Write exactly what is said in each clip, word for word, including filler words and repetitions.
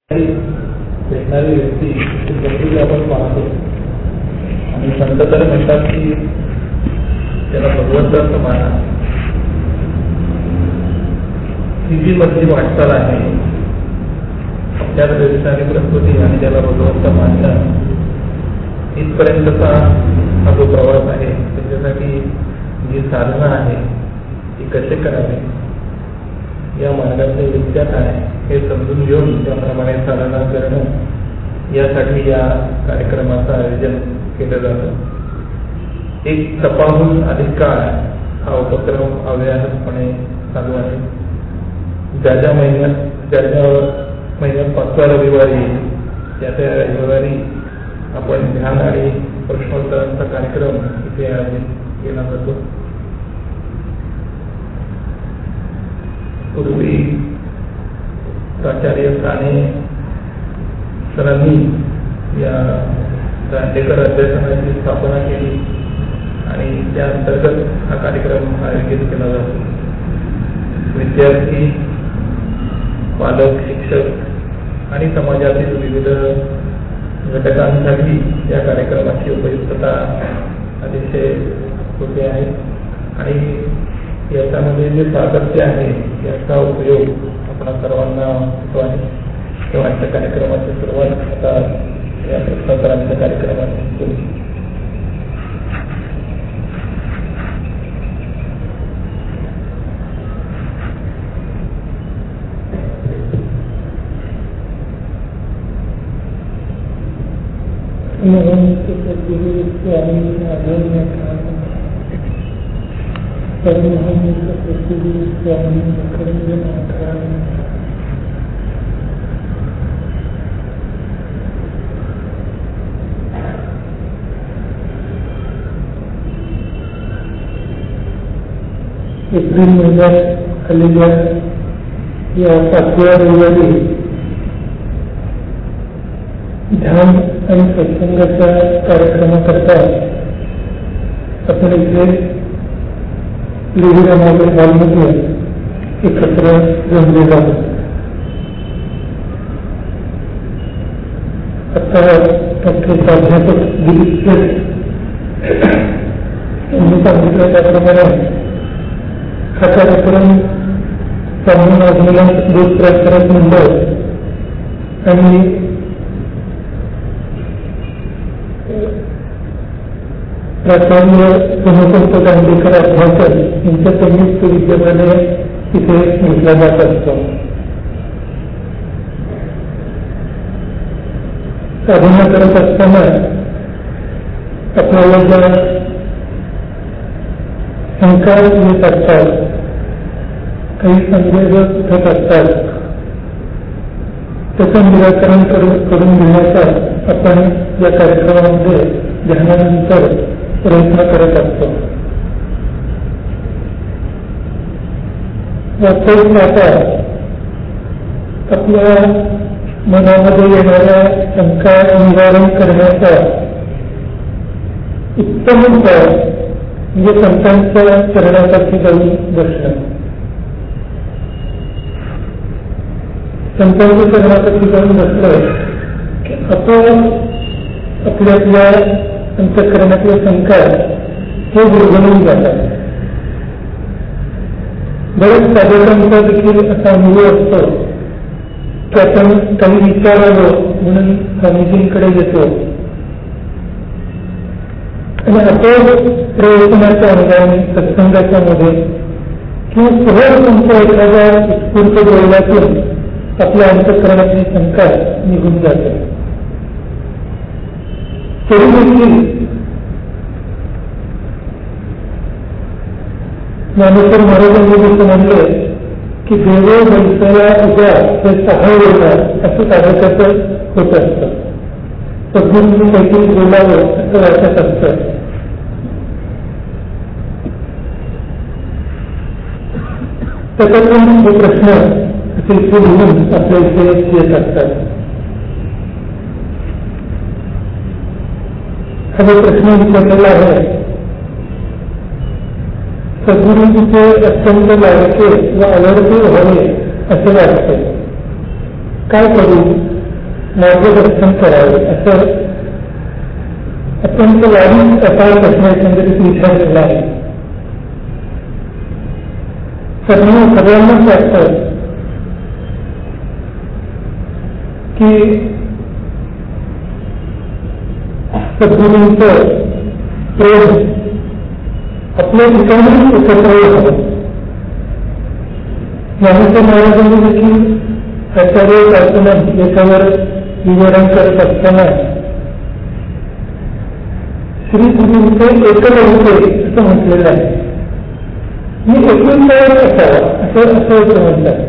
भेटणारी व्यक्ती प्रकृती आपण पाहतो आणि संत तर म्हणतात की त्याला भगवंताचं माना. ही जी मधली वाटचाल आहे त्यात व्यवसायाने प्रकृती आणि त्याला भगवंत मानणं इथपर्यंतचा हा जो प्रवास आहे त्याच्यासाठी जी साधना आहे ती कसे करावे, या मार्गाचे विद्या काय हे समजून घेऊन त्याप्रमाणे साधना करणं यासाठी या कार्यक्रमाचं आयोजन केलं जातं. एक तपाहून अधिक काळ हा उपक्रम अव्याहतपणे चालू आहे. ज्या ज्या महिन्यात ज्या ज्या महिन्यात पाचव्या रविवारी त्या त्या रविवारी आपण ध्यान आणि प्रश्नोत्तरांचा कार्यक्रम इथे आयोजित केला जातो. पूर्वी प्राचार्य साने सरांनी या दांडेकर अध्यासनाची स्थापना केली आणि त्या अंतर्गत हा कार्यक्रम आयोजित केला जातो. विद्यार्थी, पालक, शिक्षक आणि समाजातील विविध घटकांसाठी या कार्यक्रमाची उपयुक्तता अतिशय होते आहे आणि याच्यामध्ये जे सातत्य आहे याचा उपयोग आपणा सर्वांना होतो आहे. तेव्हा आजच्या कार्यक्रमाची सुरुवात आता या प्रश्नोत्तरांच्या कार्यक्रमात केली. एप्रिल महिन्यात आलेल्या या पाचव्या रविवारी ध्यान आणि सत्संगाच्या कार्यक्रमाकरता आपण इथे लिहिरामागे हॉलमध्ये एकत्र जमलेलो आहोत. आता डॉक्टर प्राध्यापक दिलीप यांनी सांगितलं त्याप्रमाणे हा कार्यक्रम सांगून आजला दूध प्रसारक मंडळ आणि प्राचार्य सोमपंत दांडेकर अध्यासन यांच्या संयुक्त विद्यमाने तिथे घेतला जात असतो. साधना करत असताना आपल्याला ज्या शंका येत असतात, काही संदेह उठत असतात, त्याचं निराकरण करून घेण्याचा आपण या कार्यक्रमामध्ये ध्यानानंतर प्रयत्न करत असतो. वास्तविक आता आपल्या मनामध्ये येणाऱ्या शंका निवारण करण्याचा उत्तम उपाय म्हणजे संतांच्या चरणासाठी जाऊन बसणं. संतांच्या चरणासाठी जाऊन बसलं की आपण आपल्यातल्या अंतःकरणातल्या शंका हे दुर्गणून जातात. बरेच साधकांचा देखील असा अनुभव असतो की आपण काही विचारावं म्हणून स्वामीजींकडे येतो आणि आपण प्रवचनाच्या अंगाने सत्संगाच्या मध्ये किंवा सहज तुमच्या एखाद्या उत्स्फूर्त बोलण्यातून आपल्या अंतःकरणातली शंका निघून जाते. तरी देखील ज्ञानेश्वर महाराजांनी जसं म्हणले की देव बैसला उद्या हे सहाय होणार असं साधकाचं होत असतं. सद्गुरूंनी काहीतरी बोलावं असं वाटत असतं. त्याच्यातून हे प्रश्न असे इथे लिहून आपल्या इथे येत असतात. हा जो प्रश्न विचारलेला आहे, सद्गुरूंचे अत्यंत लाडके व आवडते व्हावे असे वाटते. काय करू मार्गदर्शन करावे असं अत्यंत वाईट असा प्रश्न एकंदरीत विचारलेला आहे. सर्व सगळ्यांनाच वाटतं की सद्गुरूंचं प्रेम आपल्या ठिकाणी एकत्र होतं. ज्ञानेश्वर महाराजांनी देखील आचार्य प्रार्थना याच्यावर विवरण करत असताना श्री गुरूंचे एकलौके असं म्हटलेलं आहे. मी एकूणच असावा असं असं म्हणतात.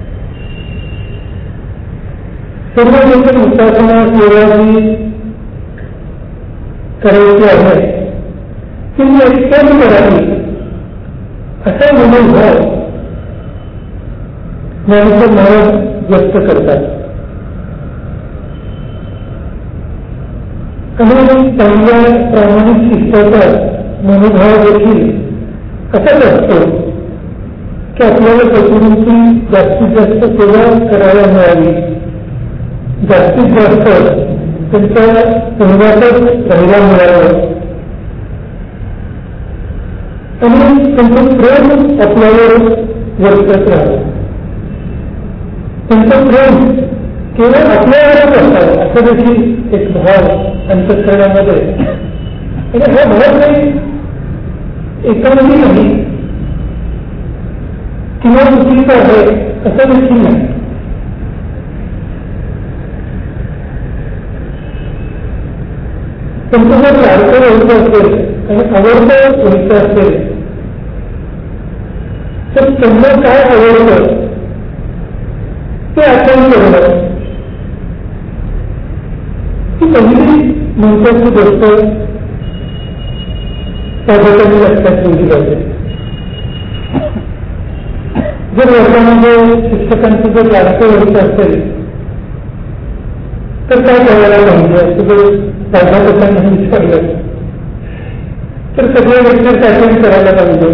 सर्व देखील उपासना सेवाची करायची आहे ती मी एकट्याने करावी असा मनोभाव ज्ञानेश्वर महाराज व्यक्त करतात. आणि चांगल्या प्रामाणिक शिष्टाचा मनोभाव देखील असाच असतो की आपल्याला सद्गुरूंची जास्तीत जास्त सेवा करायला मिळावी, जास्तीत जास्त त्यांच्या सहवासात राहायला मिळावं आणि त्यांचं प्रेम आपल्यावर वर्तत राहावं. त्यांचं प्रेम केवळ आपल्यावरच असावं असं देखील एक भाव अंतःकरणामध्ये. आणि हा भाव काही एकाही नाही किंवा चुकीचं आहे असं देखील नाही. त्यांचं जर लाडकं व्हायचं असेल आणि आवडतं व्हायचं असेल तर त्यांना काय आवडतं ते आठवण करणं ही पहिली महत्वाची गोष्ट त्याबद्दल लक्षात ठेवली पाहिजे. जर वर्गामध्ये शिक्षकांचं जर लाडकं व्हायचं असेल तर काय करायला पाहिजे असं जर प्राध्यापकांनी विचारलं तर सगळे लेक्चर अटेंड करायला पाहिजे.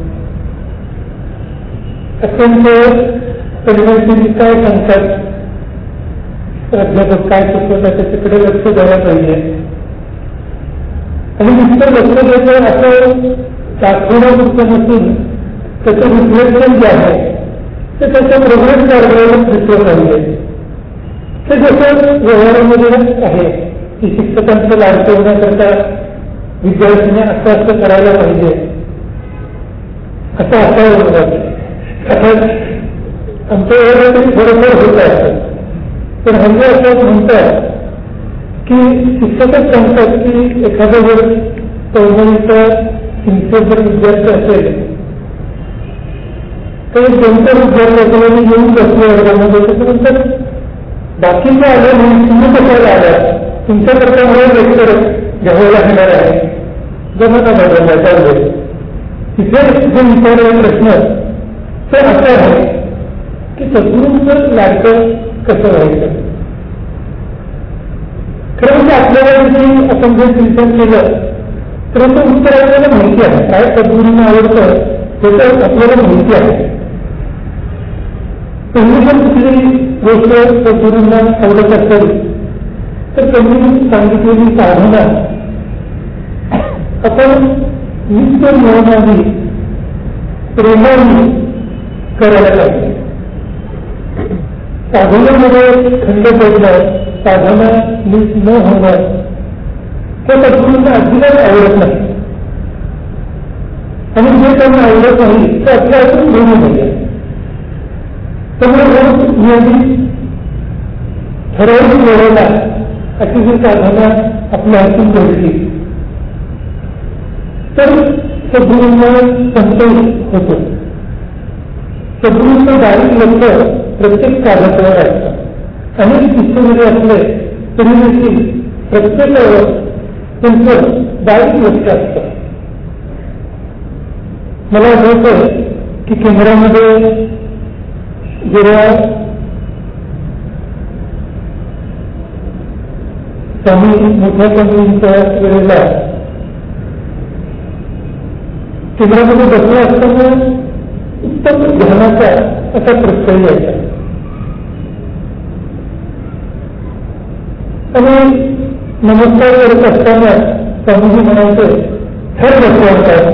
अत्यंत परिवर्तन काय सांगतात प्राध्यापक काय शिकवतात त्याच्याकडे लक्ष द्यायला पाहिजे. आणि नुसतं लक्ष द्यायचं असं दाखवणं पुस्तक नसून त्याचं रिफ्लेक्शन जे आहे ते त्याच्या प्रोग्रेस कार्याला दिसलं पाहिजे. ते जसं व्यवहारामध्ये आहे की शिक्षकांचं लाडकं होण्याकरता विद्यार्थ्यांनी असं असं करायला पाहिजे असं असावं. आमच्या वेळेला तरी बरोबर होत असतं. पण हल्ली असं म्हणतात की शिक्षकच सांगतात की एखाद्या वेळेस चौदावीचा सिन्सिअर जर विद्यार्थी असेल तर कोणत्या विद्यार्थ्याकडे येऊन बसले वर्गामध्ये त्याच्यानंतर बाकीचे आले म्हणून तुम्ही कशाला आल्या तुमच्याकरता मला लेक्चर घ्यावं लागणार आहे जमत बदलण्याचा वेळ. तिथे जे विचारलेला प्रश्न ते असं आहे की सद्गुरूंचं लाडकं कसं व्हायचं. खरं म्हणजे आपल्याला देखील आपण जे चिंतन केलं तर असं उत्तर आपल्याला माहिती आहे काय सद्गुरूंना आवडतं त्याचं आपल्याला माहिती आहे. पहिली जर कुठली गोष्ट सद्गुरूंना आवडत असेल तर त्यांनी सांगितलेली साधना आपण नित्य मिळवणारी प्रेमाने करायला पाहिजे. साधनेमध्ये खंड पडणं साधना नीट न होणं त्या सद्गुरूंना अजिबात आवडत नाही. आणि जे त्यांना आवडत नाही ते आपल्या हातून घेऊन पाहिजे. त्यामुळे रोज नियमित ठराविक वेळेला अशी जी साधना आपल्या हातून घडली तर सद्गुरूंना संतोष होतो. सद्गुरूंचं बारीक लक्ष प्रत्येक कागदावर असतं. अनेक शिष्यमध्ये असले तरी देखील प्रत्येकावर त्यांचं बारीक लक्ष असतं. मला आठवतं की केंद्रामध्ये जेव्हा स्वामी मोठ्या स्वामींच्या वेळेला केंद्रामध्ये बसला असताना उत्तम ध्यानाचा असा प्रत्यय यायचा. आणि नमस्कार करत असताना स्वामीजी म्हणायचे, हर बसवतात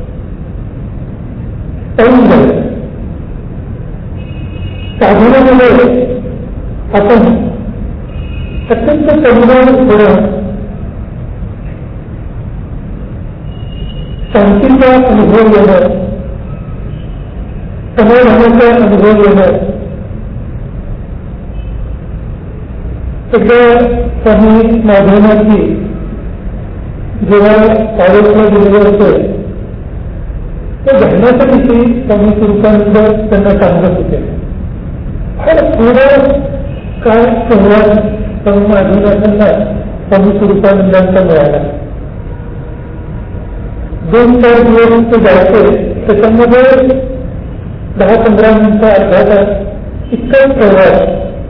साधनामध्ये आपण अत्यंत परिणाम होणं, शांतीचा अनुभव येणं, समाधानाचा अनुभव येणं, सगळ्या स्वामी माधवनाची जेव्हा आरोग्य दिलेलं होतं ते घडण्यासाठी स्वामी स्वरूपानंद त्यांना सांगत होते. फार थोडं काय संवाद स्वामी माधवनाथांना स्वामी स्वरूपानंदांचा मिळाला. दोन चार दिवस ते जायचे, त्याच्यामध्ये दहा पंधरा मिनिटं अर्धा तास इतका प्रवास.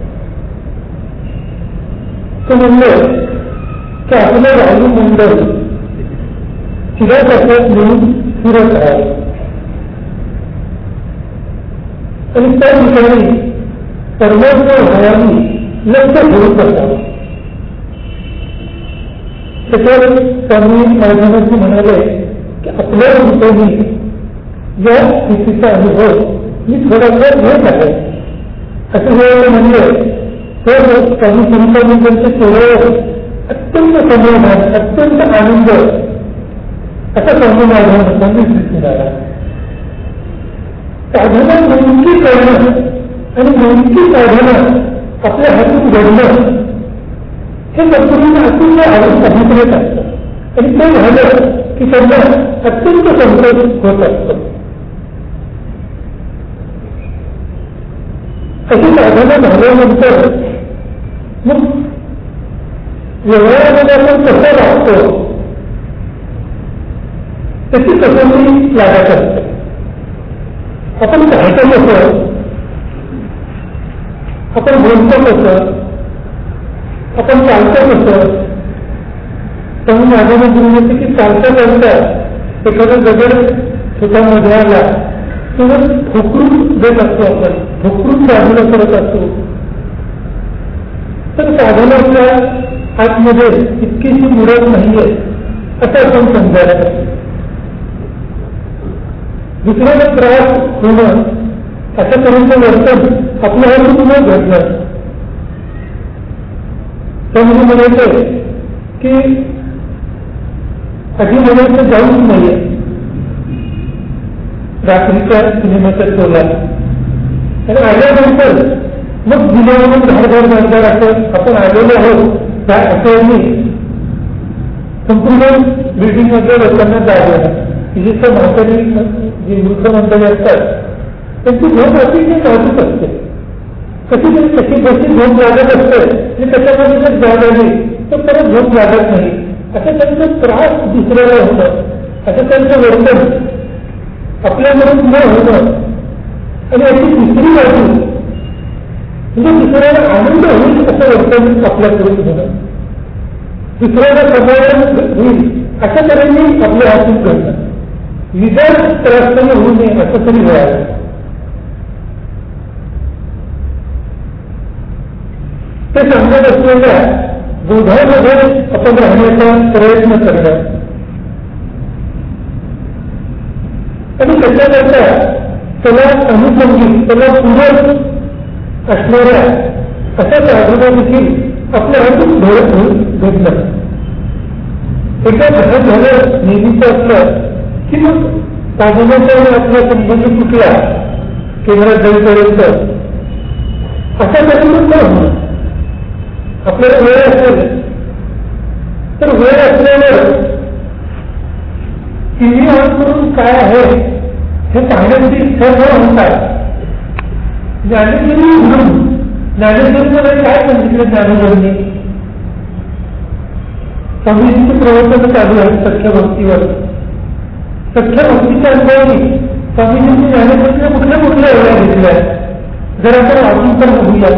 ते म्हणलं की आपलं राजू मंडळ चिरापासून मिळून फिरत आहे आणि त्या ठिकाणी परमात्मा भावानी लक्ष ठेवून असावं. त्याच्यावर स्वामी माधवनाथजी म्हणाले की आपल्या रूपाने या स्थितीचा अनुभव मी थोडासा घेत आहे. असं वेळेला म्हणलं तर स्वामी स्वरूपानंदांच्या चेहऱ्यावर अत्यंत समाधान, अत्यंत आनंद असा स्वामी माधवनाथांनी दिसून आला. साधना नेमकी करणं आणि नेमकी साधना आपल्या हातून घडणं हे सद्गुरूंना अतिशय आवड अभिप्रेत असतं आणि ते झालं की त्यांना अत्यंत संतोष होत असतो. अशी साधना झाल्यानंतर मग व्यवहारामध्ये आपण कसं वागतो त्याची कसोटी लागत असते. आपण राहतो कसं, आपण बोलतो कसं, आपण चालतो कसं. त्यामुळे माझ्या म्हणते की चालता चालता एखादा दगड स्वतःमध्ये आला किंवा ठोकरून देत असतो, आपण ठोकरून साधना करत असतो. तर साधनाच्या आतमध्ये इतकीशी मुरत नाहीये असं आपण समजायला. दुसऱ्याला त्रास होणं अशा तऱ्हेचं वर्तन आपल्या हातून न घडलं. त्यामुळे म्हणायचं की आधी म्हणायचं जाऊच नाहीये रात्रीच्या सिनेमाच्या शोला आणि आल्यानंतर मग दिल्यावरून धारदार धारदार असं आपण आलेलो आहोत त्या असं संपूर्ण बिल्डिंग मध्ये लोकांना जागवलं. विशेषतः म्हातारी जी वृद्ध मंडळी असतात त्यांची झोप अतिशय नाजूक असते. कशी तरी कशी कशी झोप लागत असते आणि त्याच्यामध्ये जर जाग आली तर परत झोप लागत नाही. असं त्यांचा त्रास दुसऱ्याला होणं, असं त्यांचं वर्तन आपल्याकडून न होणं आणि अशी दुसरी बाजू म्हणजे दुसऱ्याला आनंद होईल असं वर्तन आपल्याकडून होणं, दुसऱ्याला समाधान होईल अशा तऱ्हेने आपल्या हातून करणं, विचार त्रासपणे होऊ नये असं तरी व्हायला. ते सांगत असलेल्या बोधामध्ये आपण राहण्याचा प्रयत्न करणं आणि त्याच्याकरता त्याला अनुषंगिक, त्याला पूरक असणाऱ्या अशा साधना देखील आपल्या हातून घडणं. एका घरात झालं नेहमीचं असलं की मग साधनाचा आपला संबंध तुटला केंद्रात जाईपर्यंत अशा तऱ्हेनं न होणं. आपल्याला वेळ असेल तर वेळ असल्यावर टीव्ही ऑन करून काय आहे हे पाहण्याची इच्छा न होता ज्ञानेश्वरी म्हणून ज्ञानेश्वरीमध्ये काय सांगितलं ज्ञानोबरनी स्वामीजींचे प्रवर्तन चालू आहे सख्य भक्तीवर. सख्य भक्तीच्या अनुभवानी स्वामीजींनी ज्ञानेश्वरीने कुठल्या कुठल्या एवढ्या घेतल्या जर आपण वाचून तर बघूया.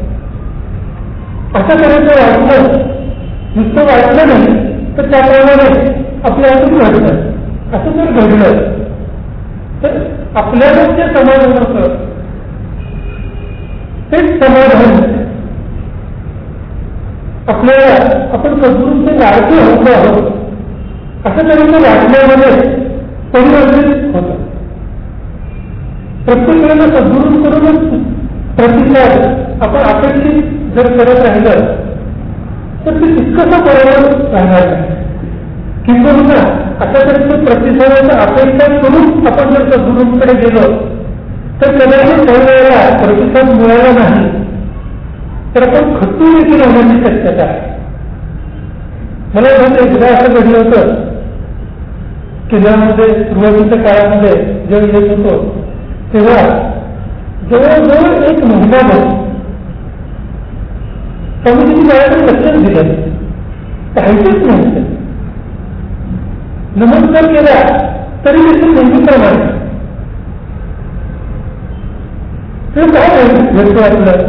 असं करायचं वाटलं, नुसतं वाटलं नाही तर त्याप्रमाणे आपल्या हातून घडलं. असं जर घडलं तर आपल्याला जे समाधान होतं तेच समाधान आपल्याला आपण सद्गुरूंचे लाडके होतो आहोत असं तरी वाटण्यामध्ये परिवर्तित होतं. प्रत्येक वेळेला सद्गुरूंकडूनच प्रतिसाद आपण अपेक्षित जर करत राहिलं तर ते तितकंसं बरोबर राहणार नाही. किंवा अशा तऱ्हेच्या प्रतिसादाच्या अपेक्षा करून आपण जर सद्गुरूंकडे गेलो तर कदाचित काही वेळेला प्रतिसाद मिळाला नाही तर आपण खचून देखील होण्याची शक्यता आहे. मला एकदा असं घडलं होतं किल्ल्यामध्ये सुरुवातीच्या काळामध्ये जेव्हा येत होतो तेव्हा जवळजवळ एक महिनाभर समितीची वेळाकडे लक्षच दिलं पाहिजेच नव्हतं. नमस्कार केला तरी देखील नेहमीप्रमाणे ते काय घडतं आपलं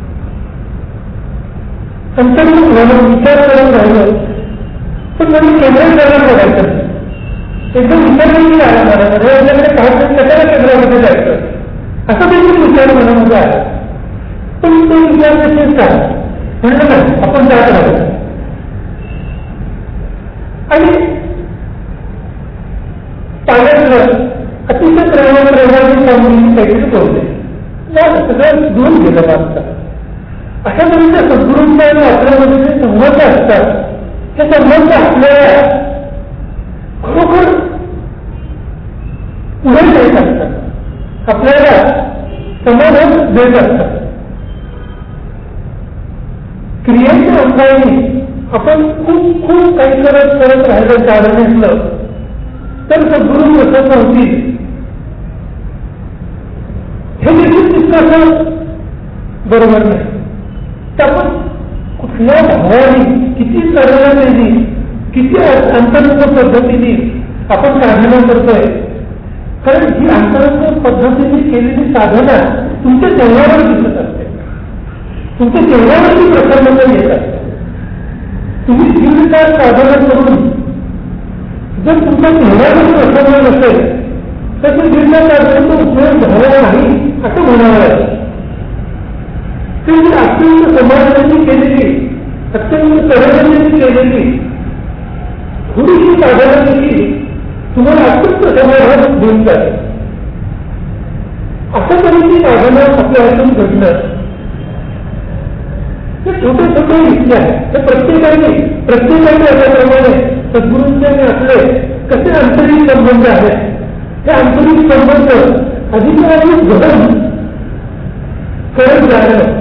अंतर्मुख झालं विचार करून राहिलं पण म्हणजे केंद्रात जायला बघायचं एकदम विचार देखील आला मनामध्ये आपल्याकडे काय कशाला केंद्रामध्ये जायचं असा देखील विचार मनामध्ये आला. पण तो विचार देखील काय म्हणलं नाही आपण जात राहिलो आणि पाण्यातलं अतिशय प्रेमाने प्रेमाने सामूहिक काहीतरी बोलले सगळं दूर गेलं मागचं. अशा तऱ्हेच्या सद्गुरूंच्या आणि आपल्यामध्ये जे संबंध असतात ते संबंध आपल्याला खरोखर पुढे देत असतात, आपल्याला समाधान देत असतात. क्रियेच्या अंगाने आपण खूप खूप काही करत करत राहिलं कारण असलं तर सद्गुरू प्रसन्न होतील हे देखील तितकंसं बरोबर नाही. आपण कुठल्या भावाने किती सरळतेने किती अंतर्मुख पद्धतीने आपण साधना करतोय कारण ही अंतर्मुख पद्धतीने केलेली साधना तुमच्या चेहऱ्यावर दिसत असते, तुमच्या चेहऱ्यावरती प्रसन्नता येत असते. तुम्ही दीर्घकाळ साधना करून जर तुमच्या चेहऱ्यावर प्रसन्न नसेल तर ते दीर्घकाळाचा उपयोग झाला नाही असं म्हणावं लागेल. ते अत्यंत समाधानाची केलेली अत्यंत सरळतेने केलेली थोडीशी साधना देखील तुम्हाला अत्यंत समाधान देऊन जाते. अशा तऱ्हेची साधना आपल्या हातून घडणं हे छोटे छोटे इच्छा आहे. ते प्रत्येकाने प्रत्येकाने अशाप्रमाणे सद्गुरूंचे आपले कसे आंतरिक संबंध आहेत हे आंतरिक संबंध अधिकाधिक घडून करत जाणं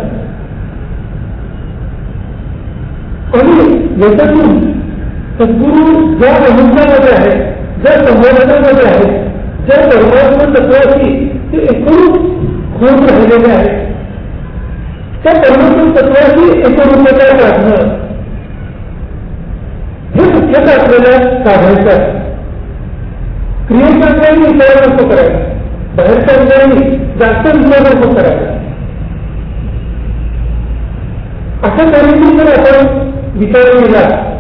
आणि याच्यातून सद्गुरू ज्या अनुभवामध्ये आहे ज्या संबोधनामध्ये आहे ज्या परमात्मा तत्वाशी ते एकरूप होऊन राहिलेले आहे त्या परमात्मा तत्वाशी एकरूपता साधणं हे मुख्यतः आपल्याला साधायचं आहे. क्रियेच्या अंगाने विचार नको करायचा, बाहेरच्या अंगाने जास्त विचार नको करायचा. अशा तऱ्हेने जर आपण विचार केला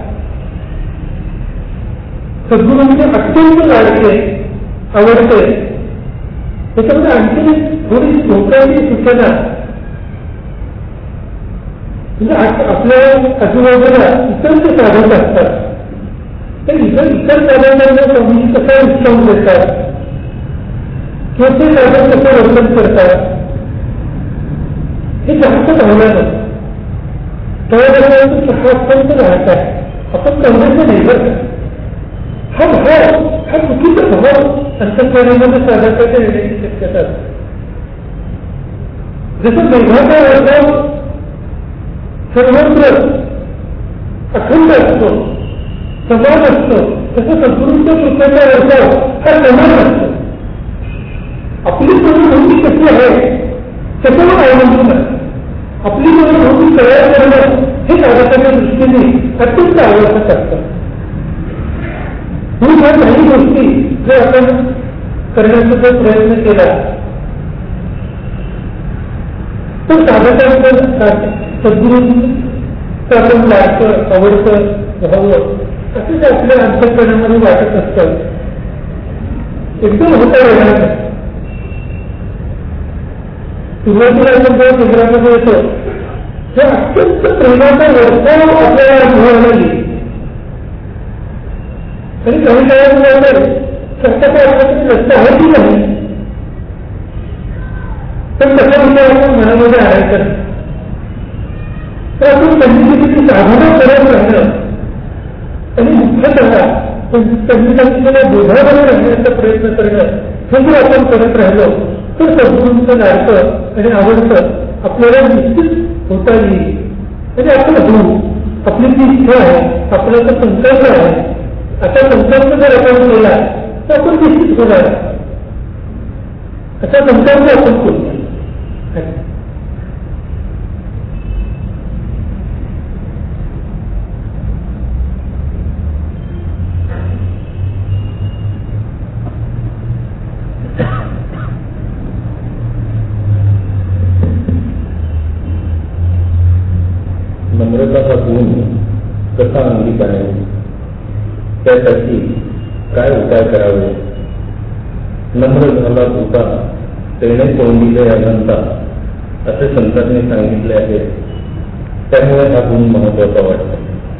सद्गुरूंचे अत्यंत लाडके आवडते त्याच्यामध्ये आणखी थोडी धोक्याची सूचना म्हणजे आपल्या आजूबाजूला इतर जे साधक असतात ते इतर इतर साधकांना समजून कसा उत्सव देतात किंवा ते साधक कसं वर्तन करतात हे जास्त पाहिलं नसतं. हा अत्यंत राहत आहे आपण कळण्याचं नाही बरं हा भाव हा चुकीचा भाव अंतःकरणामध्ये साधकाच्या येण्याची शक्यता असते. जसं मेघाचा वर्षाव सर्वत्र अखंड असतो समान असतो तसं सद्गुरूंच्या सुखाचा वर्षाव हा समान असतो. आपली मनोभूती कशी आहे त्याच्यावर अवलंबून आहे. आपली मनोभूती तयार करणं हे साधकाच्या दृष्टीने अत्यंत आवश्यक असतं. म्हणून ह्या काही गोष्टी जर आपण करण्याचा जर प्रयत्न केला तर साधकांचं सद्गुरूंचं आपण लाडकं आवडतं व्हावं असं ते आपल्या अंतःकरणामध्ये वाटत असतं. एकदम होता येणार नाही. सुरुवातीला आपण जेव्हा केंद्रामध्ये येतो हे अत्यंत प्रेमाचा वर्षाव आपल्याला अनुभवायला येईल. आणि काही काळात रस्त्याचा रस्ता आहे की नाही, पण तसा विचार आपण मनामध्ये आणायचा. तर आपण संगीताची साधना करत राहिलं आणि मुख्यतः संगीताला बोधामध्ये राहण्याचा प्रयत्न करणं हे जर आपण करत राहिलो तर सद्गुरूंचं लाडकं आणि आवडतं आपल्याला निश्चित होता येईल. म्हणजे आपलं गुरु, आपली जी इच्छा आहे, आपला जो संकल्प आहे, असा संकल्प जर आपण केला तर आपण निश्चित होणार. असा संकल्प आपण करूया. नम्रताचा गुण कसा अंगीकारावा, त्यासाठी काय उपाय करावे. नम्र झाला भूता तेणे कोंडिले अनंता असे संतांनी सांगितले आहे. त्यामुळे हा गुण महत्वाचा वाटतो.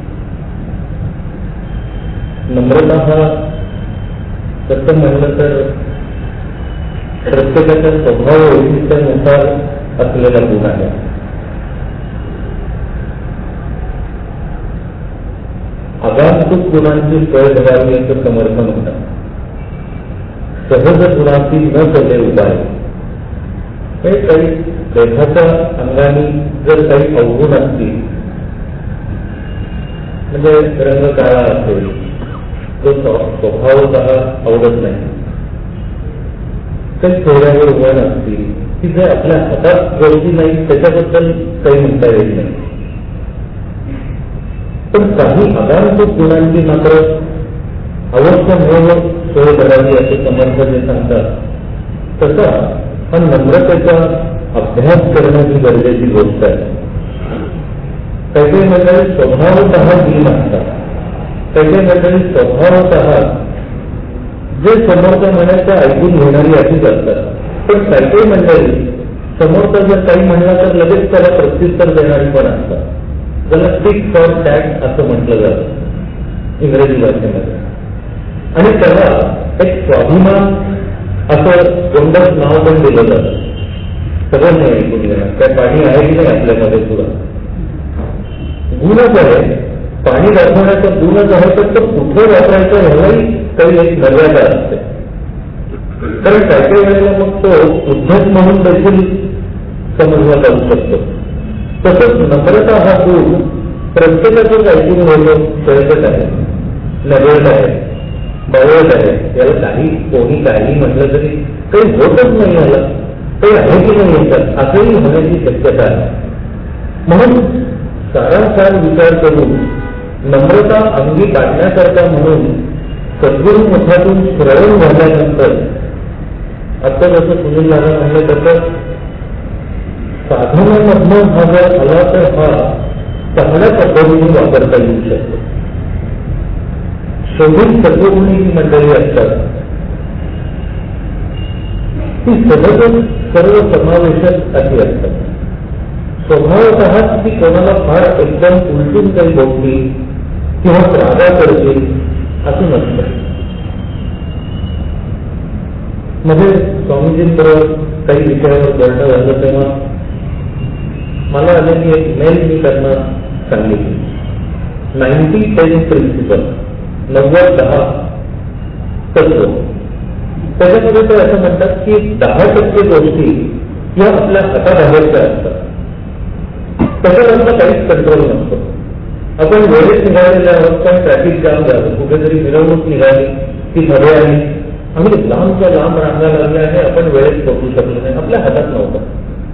नम्रता हा तसं म्हणलं तर प्रत्येकाच्या स्वभाव वैशिष्ट्यानुसार असलेला गुण आहे. आगांतुक गुणांची सोय धरावी असं समर्थन होतं. सहज गुणांची न केले उपाय. हे काही देहाच्या अंगाने जर काही अवगुण असतील, म्हणजे रंग काळा असेल, तो स्वभावतः आवडत नाही, काही चेहऱ्यावर वण असतील की जे आपल्या हातात गोष्टी नाही त्याच्याबद्दल काही म्हणता येत नाही. पण काही आगांतुक गुणांची मात्र अवश्य म्हणून सोय करावी असे समर्थ जे सांगतात, तसा हा नम्रतेचा अभ्यास करणं ही गरजेची गोष्ट आहे. काही काही मंडळी स्वभावतः दीन असतात, काही काही मंडळी स्वभावतः जे समर्थ म्हणायचं ऐकून घेणारी अशीच असतात. पण काही काही मंडळी समर्थ जर काही म्हणला तर लगेच त्याला प्रत्युत्तर देणारी पण असतात. ज्याला टिक फॉर टॅट असं म्हटलं जातं इंग्रजी भाषेमध्ये. आणि त्याला एक स्वाभिमान असं गोंडस नाव पण दिलं जातं. सगळं नाही ऐकून घेणार, काय पाणी आहे की नाही आपल्यामध्ये सुद्धा. गुणच आहे, पाणी दाखवण्याचा गुणच आहे, तर तो कुठे वापरायचं ह्यालाही काही एक मर्यादा असते. कारण काही काही वेळेला मग तो उद्धट म्हणून देखील समजला जाऊ शकतो. तसंच नम्रता हा गुण प्रत्येकाचंच ऐकून घेणं सहजच आहे, नगरच आहे, बळवत आहे. याला काही कोणी काही म्हटलं तरी काही होतच नाही, याला काही आहे की नाही येतात असंही होण्याची शक्यता आहे. म्हणून सारासार विचार करून नम्रता अंगी काढण्याकरता म्हणून सद्गुरू मुखातून श्रवण झाल्यानंतर आता जसं सुनील दादा म्हणलं तसं साधनामधनं हा जर आला तर हा चांगल्या पद्धतीने वापरता येऊ शकतो. शोधित सद्गुरूंनी ही मंडळी असतात ती सहजच सर्व समावेशक अशी असतात. स्वभावतःच ती कोणाला फार एकदम उलटून काही बोलली किंवा रागा करतील असं नसतं. म्हणजे स्वामीजींबरोबर काही विषयावर बोलणं झालं तेव्हा मला आलेली एक मेल मी त्यांना सांगितली. नाईन्टी टेन प्रिन्सिपल, नव्वद दहा तत्व. त्याच्यामध्ये ते असं म्हणतात की दहा टक्के गोष्टी या आपल्या हाताबाहेरच्या असतात, त्याच्यावर आपला काहीच कंट्रोल नसतो. आपण वेळेत निघालेले आहोत, पण ट्रॅफिक जाम झालं, कुठेतरी मिरवणूक निघाली ती मध्ये आली, आम्ही लांबच्या लांब रांगा लागल्या आणि आपण वेळेत पोहोचू शकलो नाही, आपल्या हातात नव्हतं.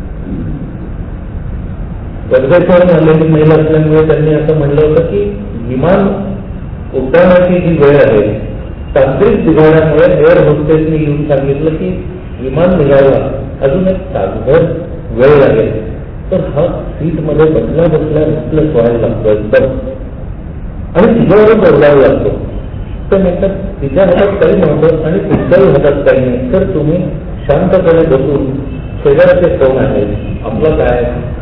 वर्गेश्वर झालेली महिला असल्यामुळे त्यांनी असं म्हणलं होतं की विमान उड्डाणाची जी वेळ आहे तांत्रिक बिघाडामुळे एअर होस्टेसने येऊन सांगितलं की विमान निघायला अजून एक तासभर वेळ लागेल. तर हा सीटमध्ये बसल्या बसल्या रिप्लेस व्हायला लागतो एकदम आणि तिच्यावरच बोलावं लागतो. तर म्हणतात तिच्या हातात काही नव्हतं आणि तुमच्याही हातात काही नाही, तर तुम्ही शांतपणे बसून शेजारचे कोण आहेत, आपलं काय,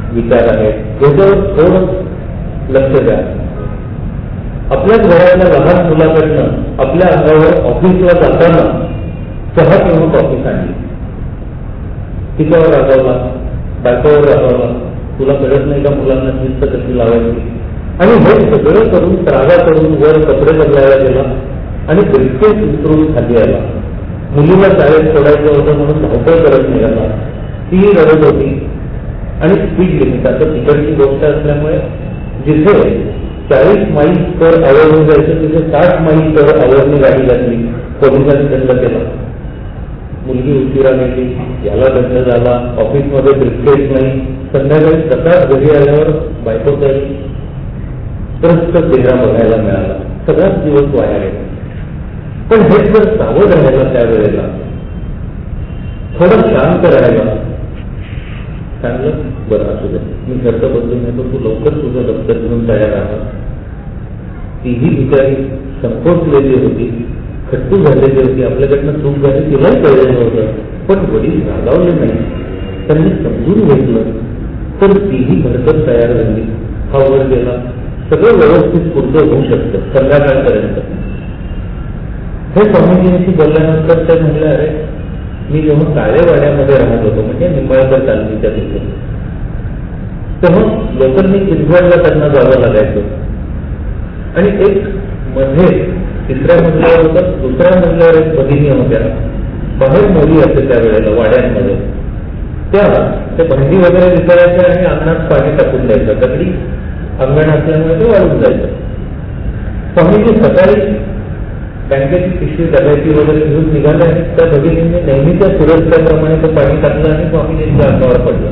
विचार आहेत याच्यावर थोडं लक्ष द्या. आपल्याच घरातल्या लहान मुलाकडनं आपल्या अंगावर ऑफिसला जाताना चहा किंवा कॉफी सांडली, तिच्यावर रागवला, बायकोवर रागवला, तुला कळत नाही का मुलांना शिस्त कशी लावायची, आणि हे सगळं करून त्रागा करून वर कपडे बदलायला गेला आणि बिलकुल उतरून खाली आला. मुलीला शाळेत सोडायचं होतं म्हणून धावपळ करत निघाला, ती रडत होती आणि स्पीड लिमिट आता तिकडची गोष्ट असल्यामुळे जिथे चाळीस माईल पर आवडून जायचं तिथे साठ माईल पर आवडणी गाडी घातली, पोलिसांनी दंड केला. मुलगी उशिरा गेली, याला दंड झाला, ऑफिसमध्ये ब्रिस्केट नाही, संध्याकाळी सकाळ घरी आल्यावर बायको तरी त्रस्त चेहरा बघायला मिळाला, सगळाच दिवस वाया गेला. पण हे जर सावध राहायला त्यावेळेला थोडं शांत राहायला सांगलं, बरं असू दे मी घरचं बदलून येतो, तू लवकर तुझं दप्तर घेऊन तयार राहा. तीही बिचारी संकोचलेली होती, खट्टू झालेली होती, आपल्याकडनं चूक झाली तिलाही कळलेलं नव्हतं, पण वडील रागावले नाही, त्यांनी समजून घेतलं, तर तीही भरकत तयार झाली. हा वर गेला, सगळं व्यवस्थित पूर्ण होऊ शकतं संध्याकाळपर्यंत. हे स्वामीजींशी बोलल्यानंतर ते म्हणले, अरे मी जेव्हा काळेवाड्यामध्ये राहत होतो म्हणजे निंबाळकर तालमीच्या तिथे, तेव्हा लोकांनी चिंचवडला त्यांना जावं लागायचं आणि एक मध्ये तिसऱ्या मजल्यावर होतं, दुसऱ्या मजल्यावर एक भगिनी होत्या, बाहेर मुली असते त्यावेळेला वाड्यांमध्ये, त्या ते भांडी वगैरे विकायच्या आणि अंगणात पाणी टाकून द्यायचं, दगडी अंगण असल्यामुळे ते वाढून जायचं. स्वामीजी सकाळी बँकेची पिशवी डब्याची वगैरे घेऊन निघाले आणि त्या भगिनींनी नेहमीच्या सुरक्षेप्रमाणे ते पाणी टाकलं आणि स्वामीजींच्या अंगावर पडलं.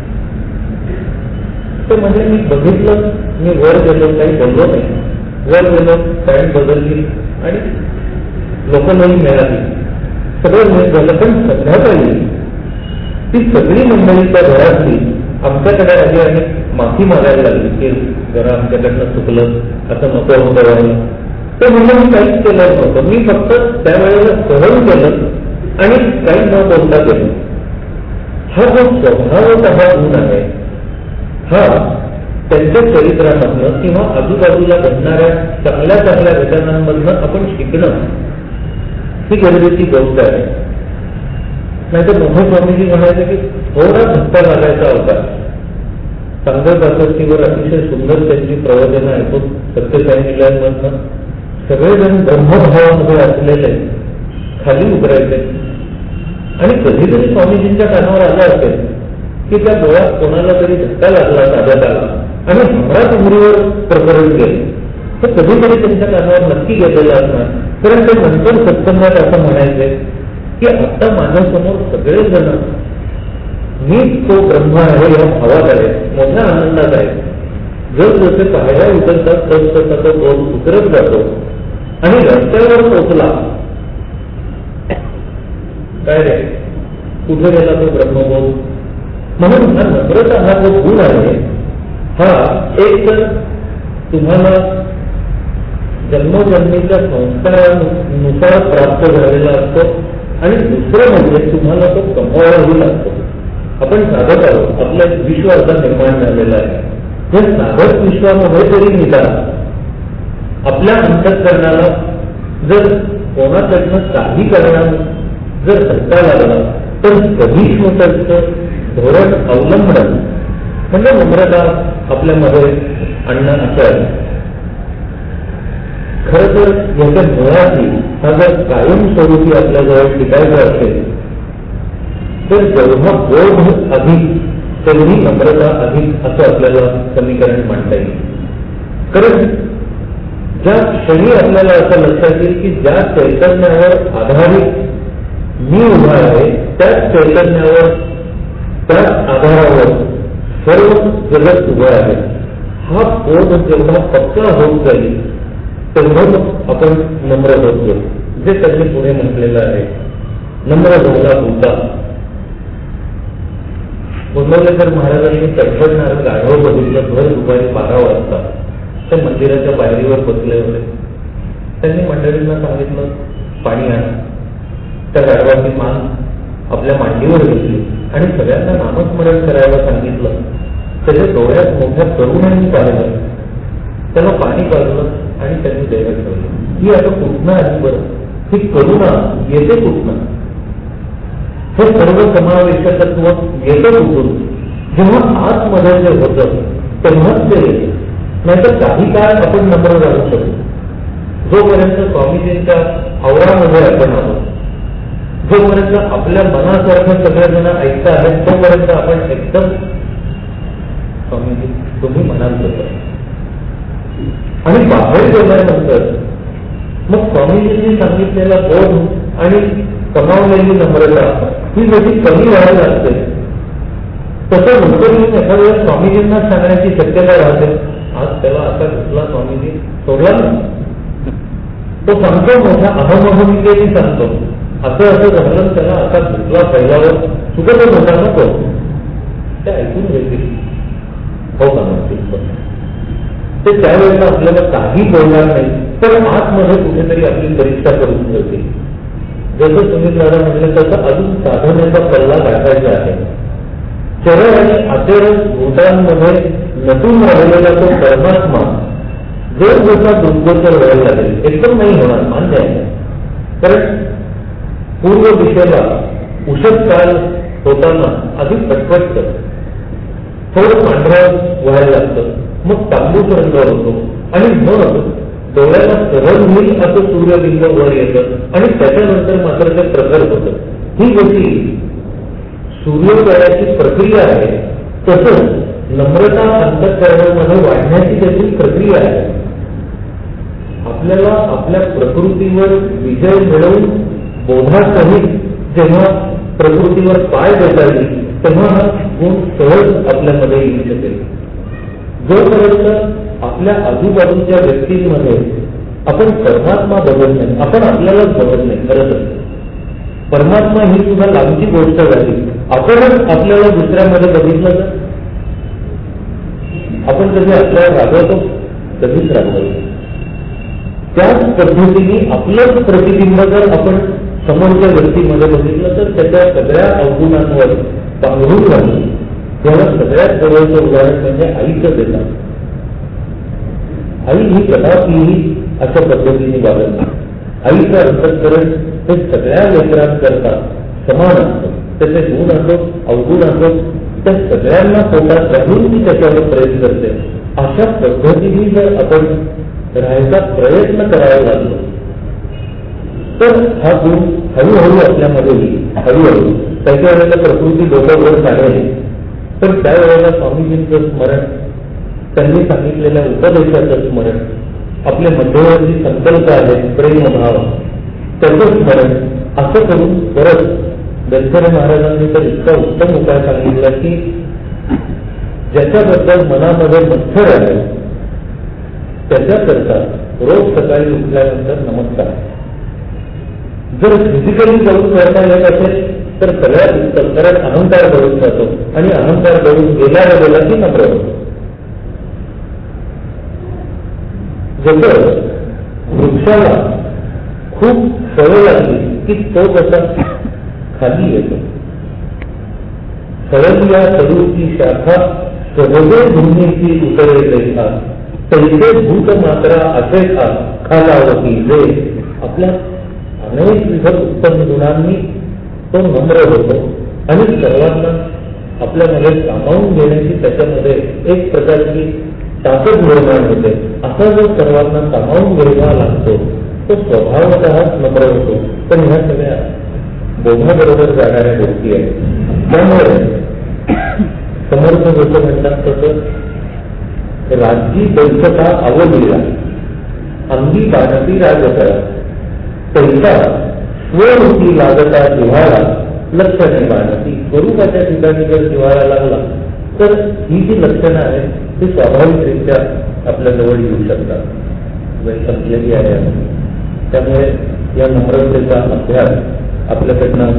ते म्हणजे मी बघितलं, मी वर गेलो, काही बोललो नाही, वर गेलो, पॅन्ट बदलली आणि लोकांनाही मिळाली, सगळं नीट झालं. पण संध्याकाळी ती सगळी मंडळी त्या घरातली आमच्याकडे आली आणि माफी मागायला लागली की जरा आमच्याकडनं चुकलं, असं नको होतं व्हायला. ते म्हणजे मी काहीच केलं नव्हतं, मी फक्त त्यावेळेला सहन केलं आणि काही न बोलता केलं. हा जो स्वभावाचा हा गुण आहे, हा त्यांच्या चरित्रामधनं किंवा आजूबाजूला घडणाऱ्या चांगल्या चांगल्या घटनांमधनं आपण शिकणं ही गरजेची गोष्ट आहे. नाहीतर मोठे स्वामीजी म्हणायचे की थोडा धक्का लागायचा होता. सांगत आसक्तीवर अतिशय सुंदर त्यांची प्रवचनं ऐकून सत्यसाई निलयांमधनं सगळेजण ब्रह्मभावामध्ये असलेले खाली उतरायचे आणि कधीतरी स्वामीजींच्या कानावर आलं असेल की त्या डोळ्यात कोणाला तरी धक्का लागला साध्यात आला आणि हमरात उमरीवर प्रकरण गेले, हे कधीतरी त्यांच्या कानावर नक्की गेलेलं असणार. कारण ते नंतर सत्संगात असं म्हणायचे की आता माझ्यासमोर सगळेजण मी तो ब्रह्म आहे या भावात आहे, मोठ्या आनंदात आहे. जर जसे पायऱ्या उतरतात तस तसा तो बोध उतरत जातो आणि रस्त्यावर पोचला, काय रे कुठे गेला तो ब्रह्मबोध. म्हणून हा नम्रता हा जो गुण आहे हा एक तर तुम्हाला जन्मोजन्मीच्या संस्कारानुसार प्राप्त झालेला असतो आणि दुसरं म्हणजे तुम्हाला तो कमवावाही लागतो. आपण साधत आहोत, आपलं विश्व आता निर्माण झालेलं आहे. हे साधक विश्वामध्ये तरी निदान आपल्या अंतःकरणाला जर कोणाकडनं काही कारणानं जर धक्का लागला तर सहिष्णुतेचं धोरण अवलंबणं म्हणजे नम्रता आपल्यामध्ये आणणं असं आहे. खरं तर याच्या मुळातही हा जर कायमस्वरूपी आपल्याजवळ टिकायचा असेल तर जेव्हा बोध अधिक तेवढी नम्रता अधिक असं आपल्याला समीकरण मांडता येईल. कारण ज्या क्षणी आपल्याला असं लक्षात येईल की ज्या चैतन्यावर आधारित मी उभा आहे त्याच चैतन्यावर त्याच आधारावर सर्व जगत उभं आहे, हा बोध जेवढा पक्का होत जाईल तेवढं आपण नम्र होतो. जे त्यांनी पुढे म्हटलेलं आहे, नम्र झाला होता. बोलवलेकर महाराजांनी तडफडणारं गाढव बघितलं भर दुपारी बारा वाजता ते मंदिराच्या पायरीवर बसले होते. त्यांनी मंडळींना सांगितलं पाणी आण. त्या गाढवाची मान आपल्या मांडीवर घेतली आणि सगळ्यांना नामस्मरण करायला सांगितलं त्याच्या डोळ्यात मोठ्या करुणाने पाहिलं, त्याला पाणी पाजलं आणि त्यांनी देवात ठेवलं. ही आता कुठनं आली बरं? ही करुणा येते कुठनं? हे सर्व समावेशकत्व येतं कुठून? जेव्हा आतमध्ये जे होतं तेव्हाच ते येते. नाहीतर काही काळ आपण नम्र राहू शकतो. जोपर्यंत स्वामीजींच्या आवरामध्ये आपण आहोत, जोपर्यंत आपल्या मनासारखं सगळेजण ऐकता आहेत, तोपर्यंत आपण एकदम स्वामीजी तुम्ही म्हणाल तसं. आणि बाहेर गेल्यानंतर मग स्वामीजींनी सांगितलेला बोध आणि कमावलेली नम्रता ही जशी कमी व्हायला लागते, तसं नंतर येऊन एखाद्या वेळेस स्वामीजींना सांगण्याची शक्यता राहते. आज त्याला असा घेतला स्वामीजी, सोडला ना. तो सांगतो मोठ्या अहमभूमिकेने सांगतो, असं असं झालं, त्याला असा घेतला पहिल्यावर सुद्धा तो मोठा नको ते ऐकून घेतील. हो का म्हणतील ते त्यावेळेला आपल्याला काही बोलणार नाही, तर आतमध्ये कुठेतरी आपली परीक्षा करून ठेवते. जसं सुनील दादा म्हटलं तसं अजून साधनेचा पल्ला गाठायचा आहे. चरण आणि आचरण भूतांमध्ये नटून राहिलेला तो परमात्मा जर जसा दुर्गोचर व्हायला लागेल, एकदम नाही होणार, मान्य आहे. कारण पूर्व दिशेला उषत काल होताना आधी पटपट थोडं पांढरं व्हायला लागतं, मग तांबूस रंग होतो आणि मग डोळ्याला सहज होईल असं सूर्यबिंब वर येतं आणि त्याच्यानंतर मात्र ते प्रखर होतं. ही जशी सूर्योदयाची प्रक्रिया आहे, तसंच नम्रता अंतःकरणामध्ये वाढण्याची त्याची प्रक्रिया आहे. आपल्याला आपल्या प्रकृतीवर विजय मिळवून बोधासहित जेव्हा प्रकृतीवर पाय देता येईल, तेव्हा हा गुण सहज आपल्यामध्ये येऊ शकेल. जोपर्यंत आपल्या आजूबाजूच्या व्यक्तींमध्ये आपण परमात्मा बघत नाही, आपण आपल्यालाच बघत नाही. खरंच परमात्मा ही सुद्धा लांबची गोष्ट झाली. आपणच आपल्याला दुसऱ्यामध्ये बघितलं तर आपण कधी आपल्याला रागवतो, कधीच रागवतो. त्याच पद्धतीने आपलंच प्रतिबिंब जर आपण समोरच्या व्यक्तीमध्ये बघितलं तर त्याच्या सगळ्या अवगुणांवर पांघरून राहून त्याला सगळ्यात जवळचं उदाहरण म्हणजे आईचं देतात. आई ही कदापिही अशा पद्धतीने वागत नाही. आईचं अंतःकरण हे सगळ्या लेकरांकरता समान असतं. त्याचे गुण असो अवगुण असो त्या सगळ्यांना पोटात राहून ती त्याच्यावर प्रेम करते. अशा पद्धतीने जर आपण राहायचा प्रयत्न करावा लागलो तर हा गुण हळूहळू आपल्यामध्ये येईल. हळूहळू त्याच्या वेळेला प्रकृती डोक्यावर काढेल. तर त्यावेळेला स्वामीजींचं स्मरण, त्यांनी सांगितलेल्या उपदेशाचं स्मरण, आपले मध्यवर्ती संकल्प आहेत प्रेमभाव, त्याचं स्मरण असं करून परत दत्तरे महाराजांनी तर इतका उत्तम उपाय सांगितला की ज्याच्याबद्दल मनामध्ये मत्सर आहे त्याच्याकरता रोज सकाळी उठल्यानंतर नमस्कार. जर फिजिकली करून करता येत असेल तर सगळ्यात उत्तम, कारण अहंकार करून जातो आणि अहंकार करून गेल्याला गेला की नम्र होतो. जसं वृक्षाला खूप फळं लागली की तो कसा खाली येतो. सरळ या तरुची शाखा सहजे भूमीची उतरे रेखा तैसे भूत मात्रा असे खा खालावती जे. आपल्या अनेक विध उत्तम गुणांनी तो नम्र होतो आणि सर्वांना आपल्यामध्ये सामावून घेण्याची त्याच्यामध्ये एक प्रकारची ताकद निर्माण होते. असा जो सर्वांना सामावून घ्यावा लागतो तो स्वभावतःच नम्र होतो. पण ह्या सगळ्या बोधाबरोबर जाणाऱ्या गोष्टी आहेत. त्यामुळे समर्थ जसं म्हणतात तसं राज्य दैसता अवलीला अंगी बाणती राजता तैसा स्वरूपी लागता जिव्हाळा लक्षणे बाणती. स्वरूपाच्या ठिकाणी जर जिव्हाळा लागला तर ही जी लक्षणं आहेत ती स्वाभाविकरित्या आपल्याजवळ येऊ शकतात. वेळ संपलेली आहे. त्यामुळे या नम्रतेचा अभ्यास आपल्याकडनं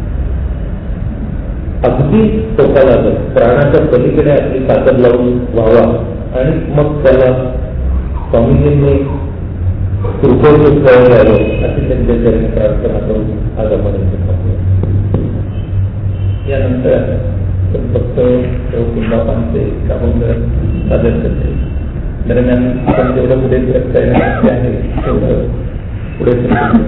अगदी टोकाला जातो. प्राणाच्या पलीकडे आपली ताकद लावून व्हावा आणि मग त्याला स्वामीजींनी कृपेचं फळ द्यावं अशी त्यांच्याकडे प्रार्थना करून आज आपण थांबूया. यानंतर भक्त बापांचे अभंग सादर करते. दरम्यान आपण जेवढं पुढे व्यक्त आहे तेवढं पुढे समजून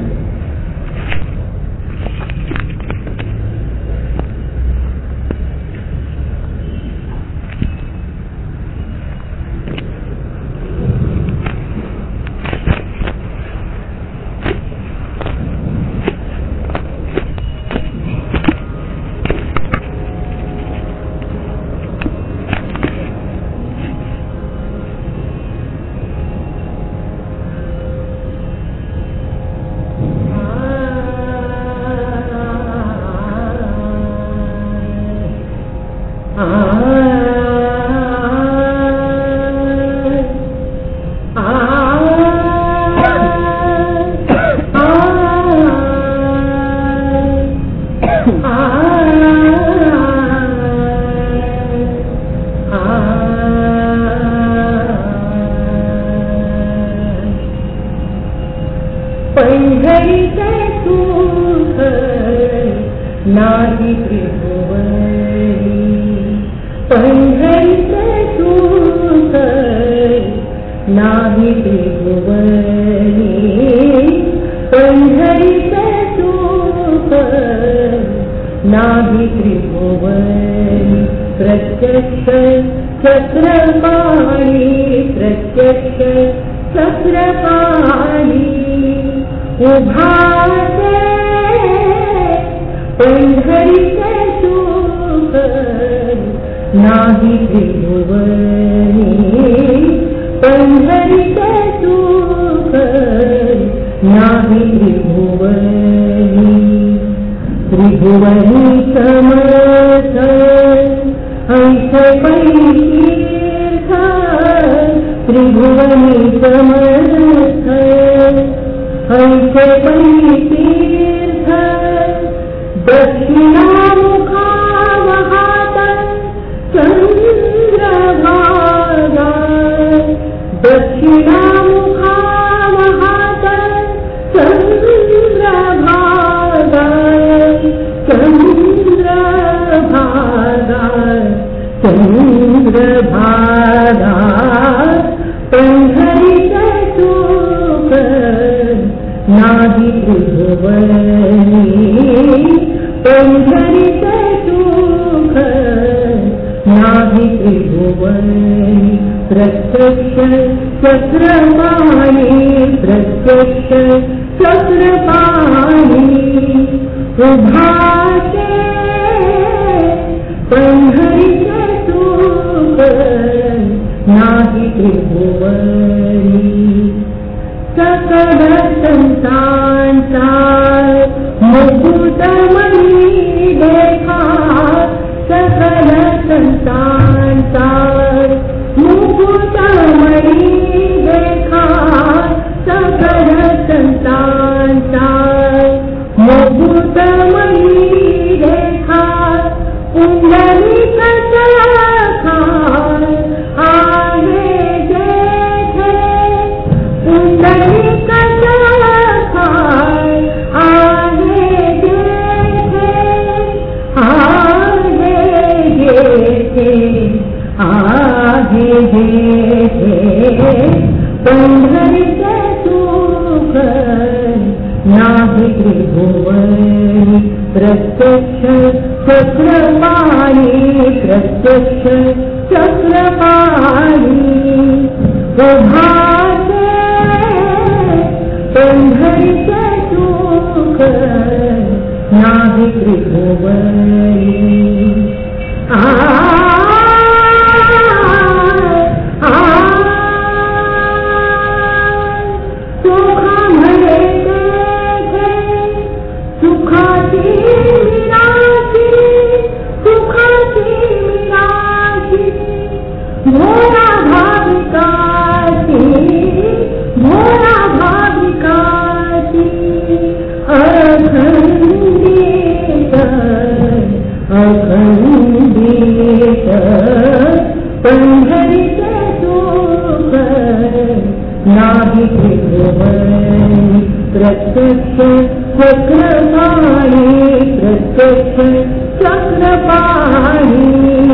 प्रत्यक्ष चक्रपाणी प्रत्यक्ष चक्रपाणी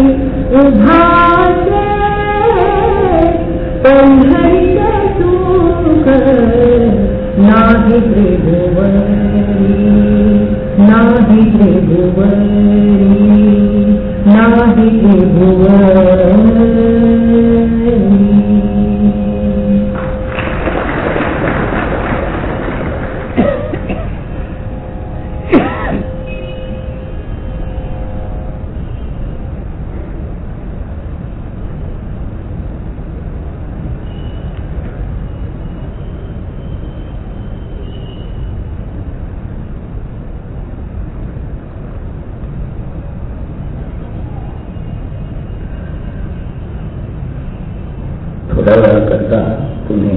उभाचे पंढरीचे सुख नाही त्रिभुवनी नाही त्रिभुवनी नाही त्रिभुवनी. थोड्या वेळाकरता तुम्ही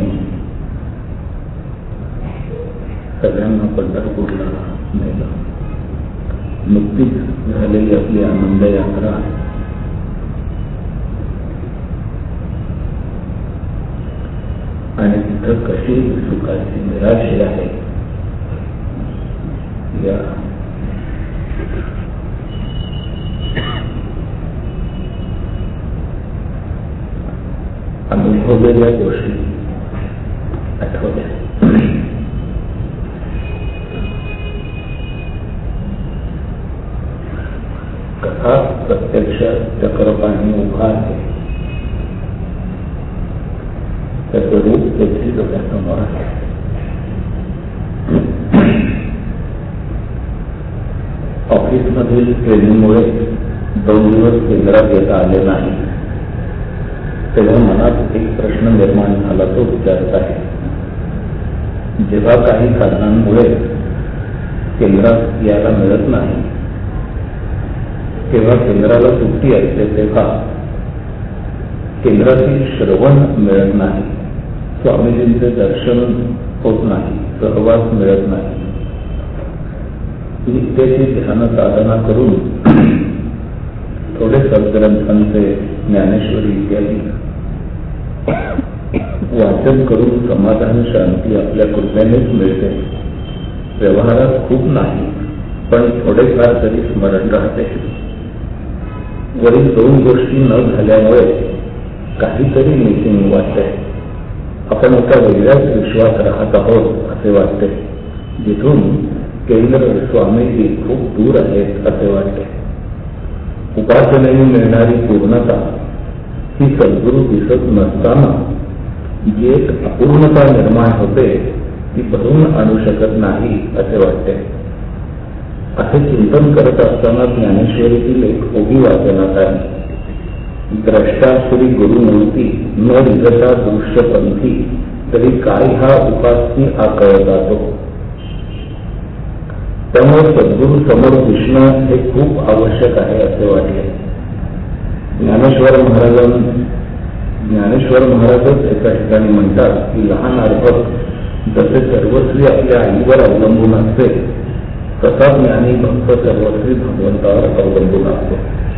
सगळ्यांना पंढरपूरला नेलं. नुकतीच झालेली आपली आनंद यात्रा आणि तिथं कशी सुखाची निराशी आहे या अनुभवलेल्या गोष्टी आठवल्या. कथा प्रत्यक्ष चक्रपाणी उभा आहे त्याचं रूप देखील डोळ्यासमोर आहे. ऑफिसमधील ट्रेनिंगमुळे दोन दिवस केंद्रात येता आले नाही तेव्हा मनात एक प्रश्न निर्माण झाला तो विचारत आहे. जेव्हा काही कारणांमुळे केंद्रात यायला मिळत नाही तेव्हा केंद्राला सुट्टी असते तेव्हा केंद्रातील श्रवण मिळत नाही, स्वामीजींचे दर्शन होत नाही, सहवास मिळत नाही. नित्याची ध्यान साधना करून थोडे सद्ग्रंथांचे ज्ञानेश्वरी इत्यादी वाचन करून समाधान शांती आपल्या कृपेनेच मिळते. व्यवहारात खूप नाही पण थोडेफार तरी स्मरण राहते. वरील दोन गोष्टी न झाल्यामुळे काहीतरी मिसिंग वाटते. आपण एका वेगळ्याच विश्वास राहत आहोत असे वाटते, जिथून केंद्र स्वामीजी खूप दूर आहेत असे वाटते. उपासनेने मिळणारी पूर्णता ही सद्गुरू दिसत नसताना जी एक अपूर्णता निर्माण होते ती भरून आणू शकत नाही असे वाटते. असे चिंतन करत असताना ज्ञानेश्वरीतील एक ओवी वाचनात आली. द्रष्टासुरी गुरुमूर्ती न रिजता दृश्यपंथी तरी काय हा उपासनी आकळ जातो. त्यामुळे सद्गुरू समोर दिसणं हे खूप आवश्यक आहे असे वाटले. ज्ञानेश्वर महाराजां ज्ञानेश्वर महाराजच एका ठिकाणी म्हणतात की लहान अर्भक जसे सर्वस्वी आपल्या आईवर अवलंबून असते तसा ज्ञानी भक्त सर्वस्वी भगवंतावर अवलंबून असतो.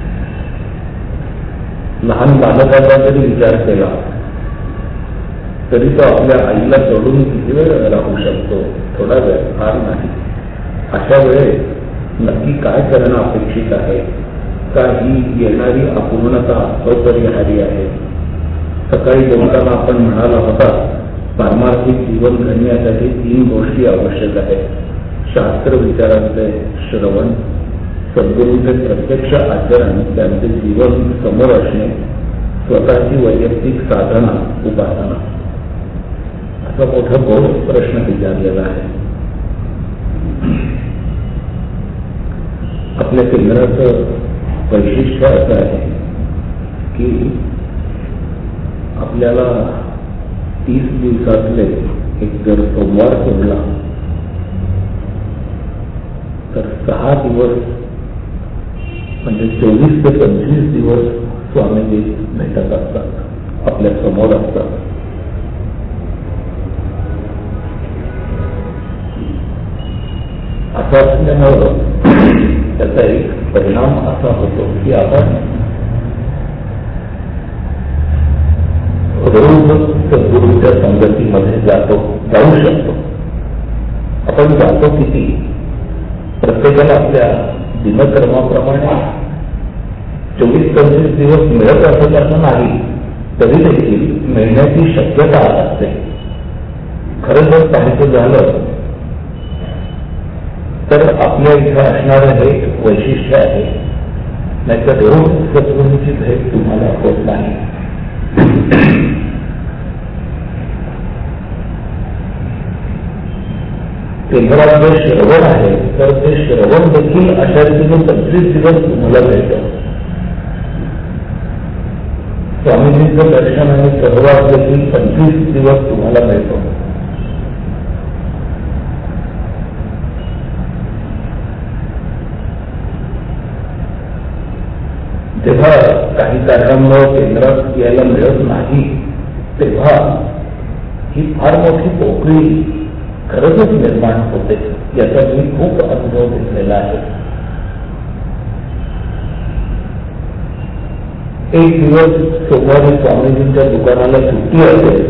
लहान बालकाचा जरी विचार केला तरी तो आपल्या आईला सोडून किती वेळ राहू शकतो? थोडा वेळ, फार नाही. अशा वेळेस नक्की काय करणं अपेक्षित आहे? का ही येणारी अपूर्णता अपरिहार्य आहे? सकाळी बोलताना आपण म्हणाला होता पारमार्थिक जीवन घडण्यासाठी तीन गोष्टी आवश्यक आहेत. शास्त्र विचारांचे श्रवण, सद्गुरूंचे प्रत्यक्ष आचरण, त्यांचे जीवन समोर असणे, स्वतःची वैयक्तिक साधना उपासना. असा मोठा गोड प्रश्न विचारलेला आहे. आपल्या केंद्राचं वैशिष्ट्य असं आहे की आपल्याला तीस दिवसातले एक जर सोमवार सोडला तर सहा दिवस म्हणजे चोवीस ते पंचवीस दिवस स्वामीजी भेटत असतात, आपल्या समोर असतात. असं असल्यामुळं त्याचा एक परिणाम असा होतो की आपण रोज सद्गुरूंच्या संगतीमध्ये जातो जाऊ शकतो. आपण जातो किती? प्रत्येकाला आपल्या दिनक्रमाप्रमाणे चोवीस पंचवीस दिवस मिळत असेल असं नाही, तरी देखील मिळण्याची शक्यता असते. खरं जर पाहायचं झालं तर आपल्या इथं असणारं हे वैशिष्ट्य आहे, नाहीतर रोज सद्गुरूंची भेट तुम्हाला होत नाही. केंद्रात जे श्रवण आहे तर ते श्रवण देखील अशा रीतीने पंचवीस दिवस तुम्हाला भेटतं. स्वामीजींचं दर्शन आणि सहवास देखील पंचवीस दिवस तुम्हाला मिळतो. जेव्हा काही कारणांमुळे केंद्रात यायला मिळत नाही तेव्हा ही फार मोठी पोकळी खरंच निर्माण होते, याचा मी खूप अनुभव घेतलेला आहे. एक दिवस सोमवारी स्वामीजींच्या दुकानाला सुट्टी असेल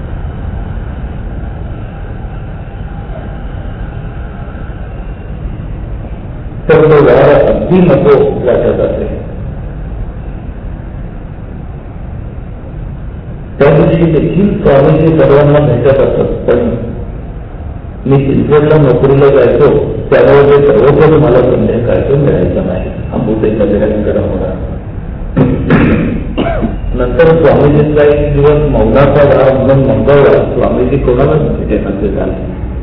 तर तो वार अगदी नको वाटत असेल. त्या दिवशी देखील स्वामीजी सर्वांना भेटत असत, पण मी चिंचवडला नोकरीला जायचो त्यामुळे ते सर्वत्र मला संध्याकाळचं मिळायचं नाही. अंबुतेच्या जगांकडे होणार. नंतर स्वामीजींचा एक दिवस मौनाचा वार म्हणून मंगळवार स्वामीजी कोणालाच भेटेनाचे झाले.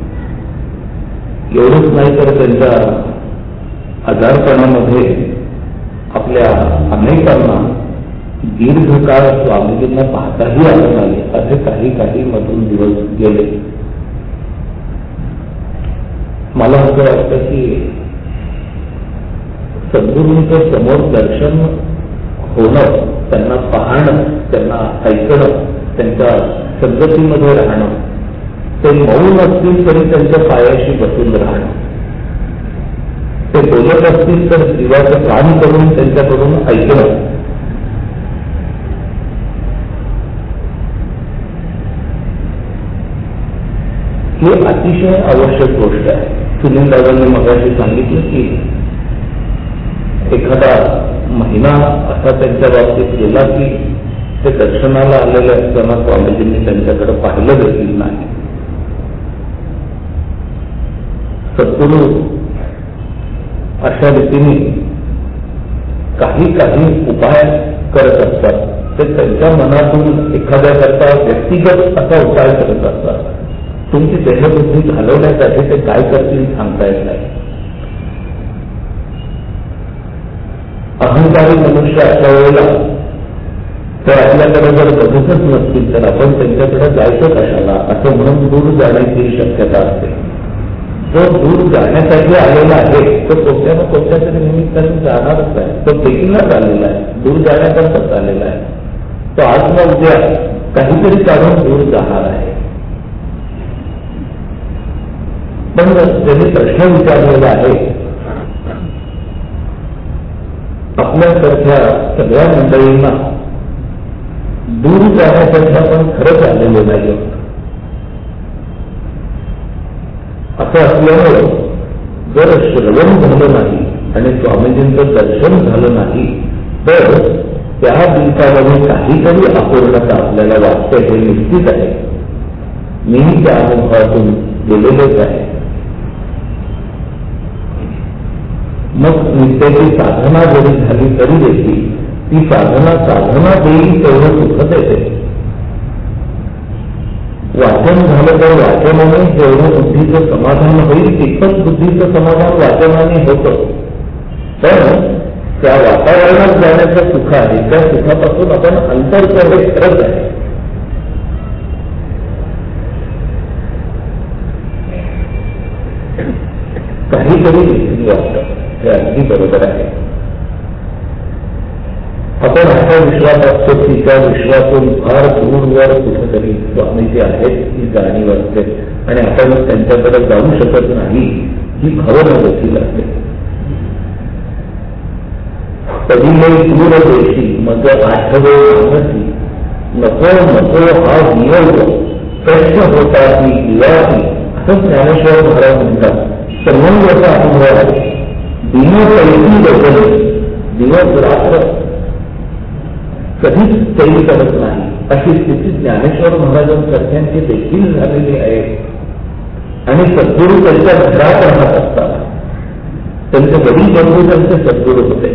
एवढंच नाही तर त्यांच्या आजारपणामध्ये आपल्या अनेकांना दीर्घकाळ स्वामीजींना पाहताही आलं नाही, असे काही काही मधून दिवस गेले. मला असं वाटतं की सद्गुरूंचं समोर दर्शन होणं, त्यांना पाहणं, त्यांना ऐकणं, त्यांच्या संगतीमध्ये राहणं, ते मौन असतील तरी त्यांच्या पायाशी बसून राहणं, ते बोलत असतील तर जीवाचं काम करून त्यांच्याकडून ऐकणं, ही अतिशय आवश्यक गोष्ट आहे. सुनील दादांनी मगाशी सांगितलं की एखादा महिना असा त्यांच्या बाबतीत गेला की ते दर्शनाला आलेले असताना स्वामीजींनी त्यांच्याकडे पाहिलं देखील नाही. सद्गुरू अशा रीतीने काही काही उपाय करत असतात. ते त्यांच्या मनातून एखाद्याकरता व्यक्तिगत असा उपाय करत असतात. तुमची देहबुद्धी घालवण्यासाठी ते काय करतील सांगता येत नाही. अहंकारी मनुष्य अशा वेळेला तर आपल्याकडे जर बघतच नसतील तर आपण त्यांच्याकडे जायचं कशाला असं म्हणून दूर जाण्याची शक्यता असते. जो दूर जाण्यासाठी आलेला आहे तो कोणत्या ना कोणत्या तरी निमित्ताने जाणारच आहे. तो देखीलच आलेला आहे, दूर जाण्याकरताच आलेला आहे. तो आज ना उद्या काहीतरी काढून दूर जाणार आहे. पण त्यांनी प्रश्न विचारलेला आहे, आपल्यासारख्या सगळ्या मंडळींना दूर जाण्यासाठी आपण खरंच आलेलो नाही. असं असल्यामुळे जर श्रवण झालं नाही आणि स्वामीजींचं दर्शन झालं नाही तर त्या दिवसामध्ये काहीतरी अपूर्णता आपल्याला वाटते, हे निश्चित आहे. मीही त्या अनुभवातून गेलेलेच आहे. मग नित्याची साधना जरी झाली तरी देखील ती साधना साधना देईल तेवढं सुखत येते. वाचन झालं तर वाचनाने जेवढं बुद्धीचं समाधान होईल तितकंच बुद्धीचं समाधान वाचनाने होतं. पण त्या वातावरणात जाण्याचं सुख आहे, त्या सुखापासून आपण अंतर करणे खरंच आहे. काहीतरी विसरी वाटतं, हे अगदी बरोबर आहे. आपण असा विश्वास असतो की त्या विश्वातून फार दूरवर कुठेतरी स्वामीजी आहेत ही जाणीव असते आणि आपण त्यांच्याकडे जाऊ शकत नाही ही भावना देखील असते. पहिले दूर देशी मग आठवे मानसी नको नको हा नियोग प्रश्न होता की दिवाळी असं ज्ञानेश्वर महाराज म्हणतात. संबंधाचा अनुभव आहे. दिनपैकी बदल दिवस रात्र कधीच तैल करत नाही अशी स्थिती ज्ञानेश्वर महाराजांसारख्यांची देखील झालेली आहे. आणि सद्गुरू त्यांच्या घरात राहत असताना त्यांचे वडील बंधू त्यांचे सद्गुरू होते.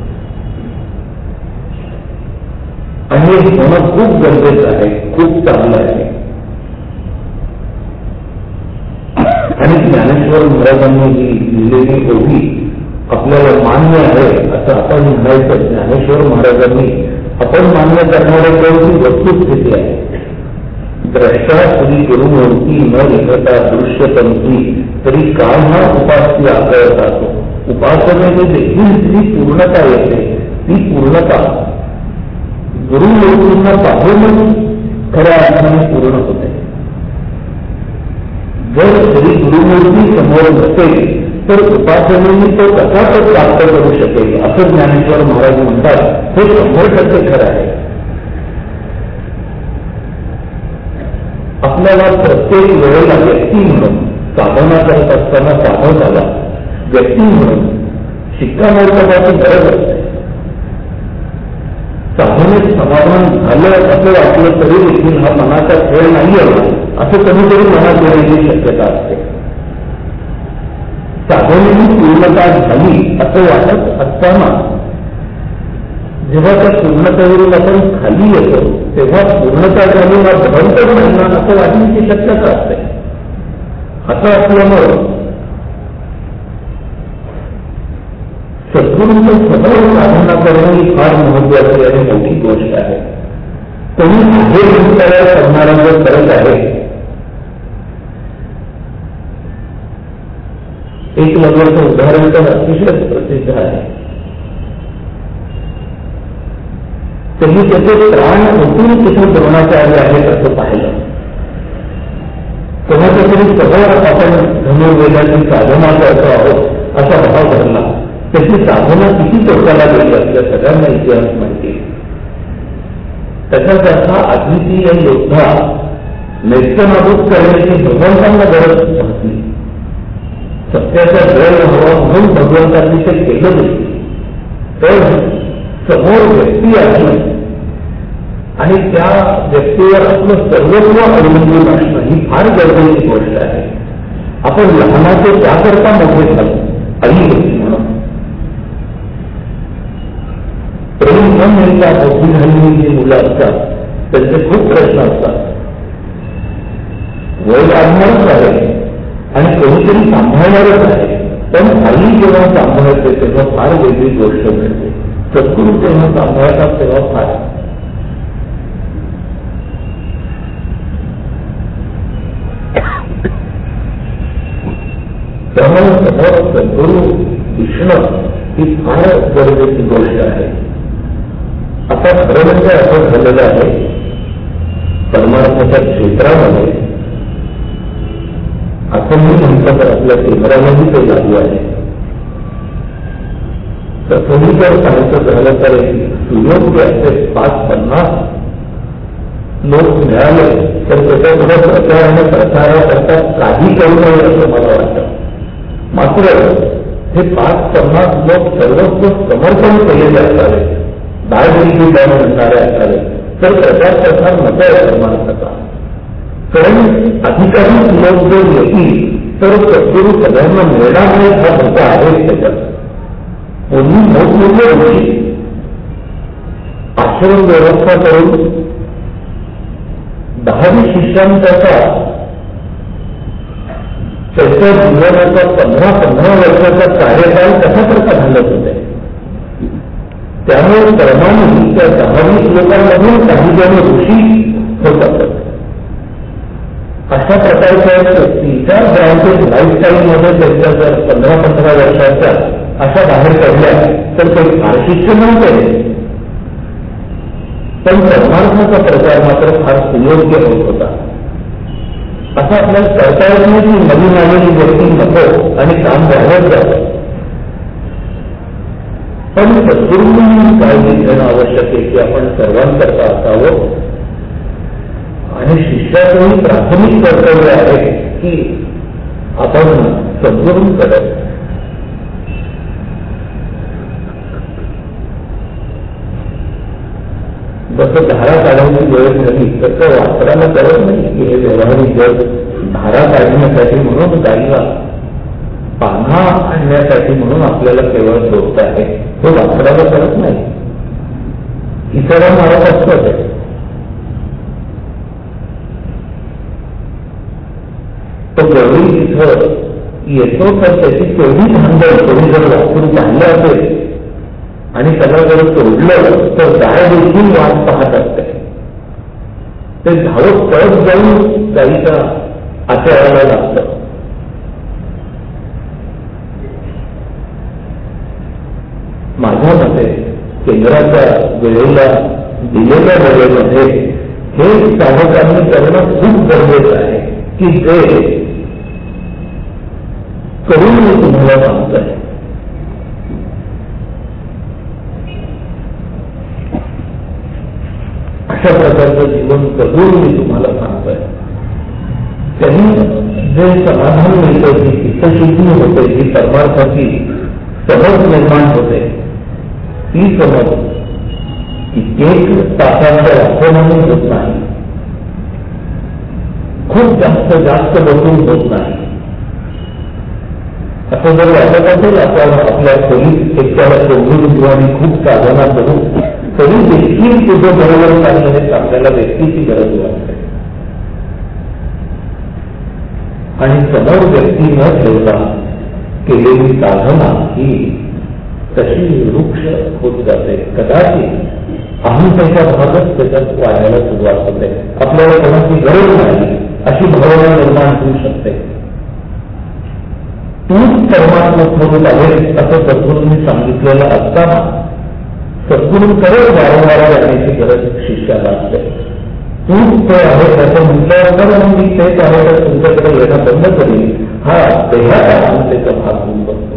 आणि हे होणं खूप गरजेचं आहे, खूप चांगलं आहे. आणि ज्ञानेश्वर महाराजांनी ही लिहिलेली ओवी आपल्याला मान्य आहे असं आपण म्हणायचं. ज्ञानेश्वर महाराजांनी आपण मान्य करणाऱ्या कोणती वस्तुस्थिती आहे. द्रष्टा श्री गुरुमूर्ती न लिखता दृश्यपंथी तरी काळ हा उपास्य आकळत जातो. उपासनेने देखील जी पूर्णता येते ती पूर्णता गुरुमूर्तींना पाहूनच खऱ्या अर्थाने पूर्ण होते. जर श्री गुरुमूर्ती समोर नसेल तर उपासनेने तो कसा तो प्राप्त करू शकेल असं ज्ञानेश्वर महाराज म्हणतात. हे शंभर टक्के खरं आहे. आपल्याला प्रत्येक वेळेला व्यक्ती म्हणून साधना करत असताना साधकाला व्यक्ती म्हणून शिक्षणाची गरज असते. साधनेत समाधान झालं असं वाटलं तरी देखील हा मनाचा खेळ नाही आहे असं कधीतरी मनात येण्याची शक्यता असते. साधनेची पूर्णता झाली असं वाटत असताना जेव्हा त्या पूर्णतेवरून आपण खाली येतो तेव्हा पूर्णता झाली हा भयंकर महिना असं वाटण्याची शक्यता असते. असं असल्यामुळं सद्गुरूंचं सदैव साधना करणं ही फार महत्वाची आणि मोठी गोष्ट आहे. कोणी आहे म्हणून करणाऱ्यांवर करत आहे. एक लग्नाचं उदाहरण तर अतिशय प्रसिद्ध आहे. त्यांनी त्याचे प्राण ओतून तिथे द्रोणाचार्य आहेत असं पाहिलं. कोणाच्या तरी समोर आपण धनुर्वेदाची साधना करतो आहोत असा भाव धरला. त्याची साधना किती टोकाला गेली आपल्या सगळ्यांना इतिहास माहिती. त्याच्यासारखा अद्वितीय योद्धा नेस्तनाबूत करण्याची भगवंतांना गरज नसली. सत्याचा जय हवा म्हणून भगवंतांनी ते केलं देखील. तर समोर व्यक्ती आहे आणि त्या व्यक्तीवर आपलं सर्वस्व अवलंबून असणं ही फार गरजेची गोष्ट आहे. आपण लहानाचे त्याकरता मोठे झालो आई होती म्हणून. प्रेम न मिळता मोठी झालेली जी मुलं असतात त्यांचे खूप प्रश्न असतात. वय वाढणारच आहे आणि कोणीतरी सांभाळणारच आहे. पण आई जेव्हा सांभाळते तेव्हा फार वेगळी गोष्ट मिळते. सद्गुरू तेव्हा सांभाळतात तेव्हा फार. त्यामुळे समोर सद्गुरू दिसणं ही फार गरजेची गोष्ट आहे. आता खरं म्हणजे असं झालेलं आहे परमार्थाच्या क्षेत्रामध्ये असं मी म्हणतो तर आपल्या केंद्रामध्ये ते लागू आहे. तसंही जर सांगायचं झालं तर सुयोग्य असे पाच पन्नास लोक मिळाले तर त्याच्यापुढे प्रचार आणि प्रचाराकरता काही करू नये असं मला वाटतं. मात्र हे पाच पन्नास लोक सर्वस्व समर्थन केलेले असावे, दायगिरी द्यायला म्हणणारे असावे तर प्रचार प्रसार नको आहे परमार्थाचा. कारण अधिकाधिक लोक जर येतील तर सद्गुरू सगळ्यांना मिळणार नाही हा धोका आहे. त्याच्यात कोणी मोठमोठे ऋषी आश्रम व्यवस्था करून दहावी शिष्यांचा त्याच्या जीवनाचा पंधरा पंधरा वर्षाचा कार्यकाळ कशा प्रकार घालत होते. त्यामुळे परमानंद त्या दहावीस लोकांमधून काही जण ऋषी होतात. अशा प्रकारच्या व्यक्तीच्या ब्रँचेस लाईफस्टाईलमध्ये त्यांच्या जर पंधरा पंधरा वर्षाच्या अशा बाहेर पडल्या तर ते फार शिक्षण नव्हते. पण परमार्थाचा प्रचार मात्र फार सुयोग्य होत होता. असं आपल्याला करता येत नाही की नवीन आलेली व्यक्ती नको आणि काम वाढत जातं. पण सद्गुरूंनी काळजी घेणं आवश्यक आहे की आपण सर्वांकरता असावं. आणि शिष्याचंही प्राथमिक कर्तव्य आहे की आपण सद्गुरूंकडे वेळ झाली तर त्या वापराला कळत नाही की हे व्यवहारिक जग धारा काढण्यासाठी म्हणून गाईला पान्हा आणण्यासाठी म्हणून आपल्याला केवळ सोडत आहे, हे वापराला कळत नाही. इतर मारत असतं ते. तो गवळी इथं येतो तर त्याची केवढी धांदल कोणी जर वापरून पाहिलं असेल आणि त्याला जर तोडलं तर गाय देखील वाट पाहत असते. ते धावत पळत जाऊन गाईच्या आचरणाला लागतं. माझ्या मते केंद्राच्या वेळेला दिलेल्या वेळेमध्ये हे सावकारांनी करणं खूप गरजेचं आहे की ते करून मी तुम्हाला सांगतोय. अशा प्रकारचं जीवन करून मी तुम्हाला सांगतोय. त्यांनी जे समाधान मिळतं, जी हितशुद्धी होते, जी परमार्थाची समज निर्माण होते, ती समज एक तासाच्या वाचनाने होत नाही, खूप जास्त जास्त बसून होत नाही. असं जर वाटत असेल आपल्याला आपल्या खोलीत एकट्याला समजून किंवा खूप साधना करू तरी देखील तुझं बरोबर चालण्याने आपल्याला व्यक्तीची गरज वाटते. आणि समोर व्यक्ती न ठेवता केलेली साधना ही तशी वृक्ष होत जाते. कदाचित अहंतेचा भागच त्याच्यात वाढायला सुरुवात होते. आपल्याला कोणाची गरज नाही अशी भावना निर्माण होऊ शकते. तूच परमात्मा स्वरूप आहे असं सद्गुरूंनी सांगितलेलं असताना सद्गुरूंकडे वारंवार जाण्याची गरज शिष्याला असते. तूच ते आहे असं म्हटल्यावर मी तेच आहे तर तुमच्याकडे येणं बंद करीन, हा देहाचा अहंतेचा भाग होऊन बसतो.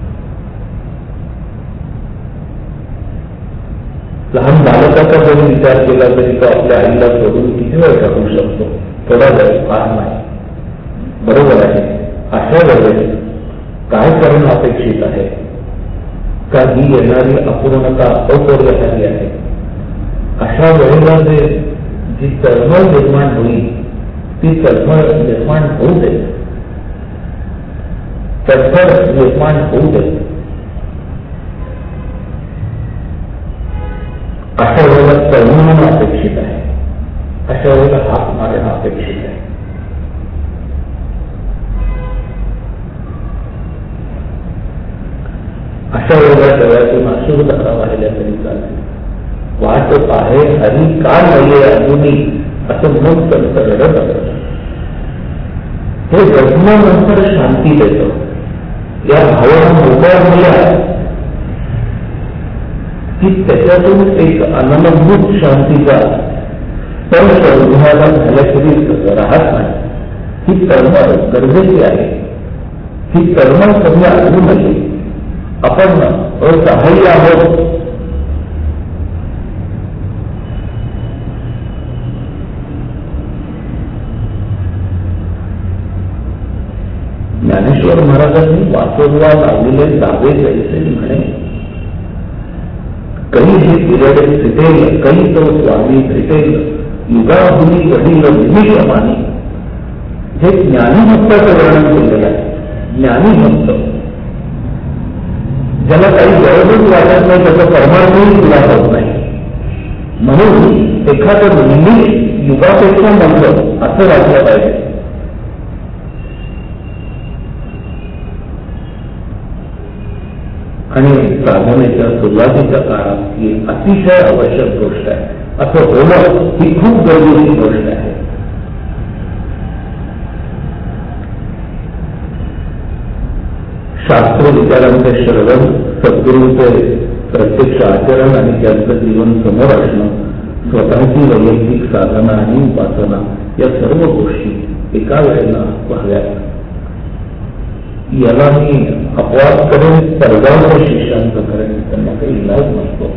लहान बालकाचा जरी विचार केला तरी तो आपल्या आईला सोडून किती वेळ राहू शकतो? थोडा वेळ, फार नाही. बरोबर आहे. अशा वेळेस काय करणं अपेक्षित आहे? का ही येणारी अपूर्णता अपरिहार्य आहे? अशा वेळेला जे जी तळमळ निर्माण होईल ती तळमळ निर्माण होऊ दे, तडफड निर्माण होऊ दे. अशा वेळेला तळमळणं अपेक्षित आहे. अशा वेळेला हात मारणं अपेक्षित आहे. अशा वेळेला डोळ्यातून अश्रुधारा वाहिल्या तरी चालेल. वाट आहे हरी का नाहीये अजूनही असं म्हणून संत रडत असत. हे जगण्यानंतर शांती देतं. या भावना मोकळ्या झाल्या की त्याच्यातून एक अननुभूत शांतीचा स्पर्श हृदयाला झाल्याशिवाय राहत नाही. ही तळमळ गरजेची आहे. ही तळमळ सध्या अजून नये. आपण असहाय्य आहोत. ज्ञानेश्वर महाराजांनी वासोदवा लावलेले दावे जैसे म्हणे, कही हे बिरडे फिटेल, कही तो स्वामी भेटेल, युगाभूमी वडील निमिषमानी. हे ज्ञानीभक्ताचं वर्णन केलेलं आहे. ज्ञानीभक्त ज्याला काही गरजच वाटत नाही, त्याचा परमार्थही तुला होत नाही. म्हणून एखादं निमिष युगापेक्षा नव्हतं असं वाटलं पाहिजे. आणि साधनेच्या सुरुवातीच्या काळात ही अतिशय आवश्यक गोष्ट आहे. असं होणं ही खूप गरजेची गोष्ट आहे. शास्त्र विचारांचे श्रवण, सद्गुरूंचे प्रत्यक्ष आचरण आणि त्यांचं जीवन समोर असणं, स्वतःची वैयक्तिक साधना आणि उपासना या सर्व गोष्टी एका वेळेला व्हाव्यात. याला मी अपवाद करून सर्वांच्या शिष्यांचं करेन, त्यांना काही इलाज नसतो.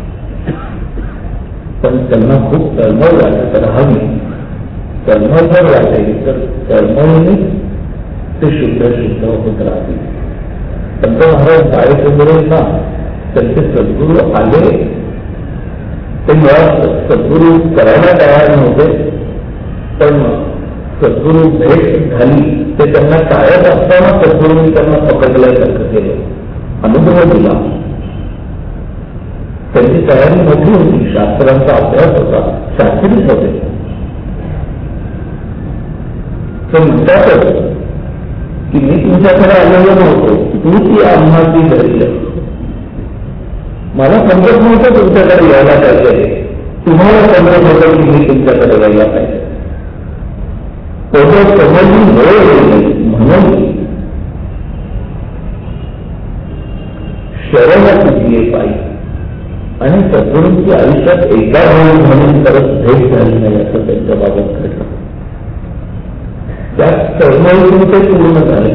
पण त्यांना खूप तळमळ वाटत राहावी. तळमळ जर वाटेल तर तळमळीने ते शुद्ध शुद्ध होत राहतील. संत महाराज बाळेचंद्रांना त्यांचे सद्गुरू आले ते मुळात सद्गुरू करायला तयार नव्हते, पण सद्गुरू भेट झाली ते त्यांना टाळत असताना सद्गुरूंनी त्यांना पकडल्यासारखं केलं, अनुभव दिला. त्यांची तयारी मोठी होती, शास्त्रांचा अभ्यास होता, शास्त्रीच होते. ते म्हणतातच की मी तुमच्याकडे आलेलो नव्हतो, तू ती आम्हाची धरली. मला समजत नव्हतं तुमच्याकडे यायला पाहिजे, तुम्हाला समजत होतं की मी तुमच्याकडे यायला पाहिजे. तो समजून वेळ म्हणून शरण तुझी पाहिजे. आणि सद्गुरूंची आयुष्यात एकदा होईल म्हणून परत भेट झाली नाही असं त्यांच्या बाबत घडलं. त्या तळमळीतून ते पूर्ण झाले.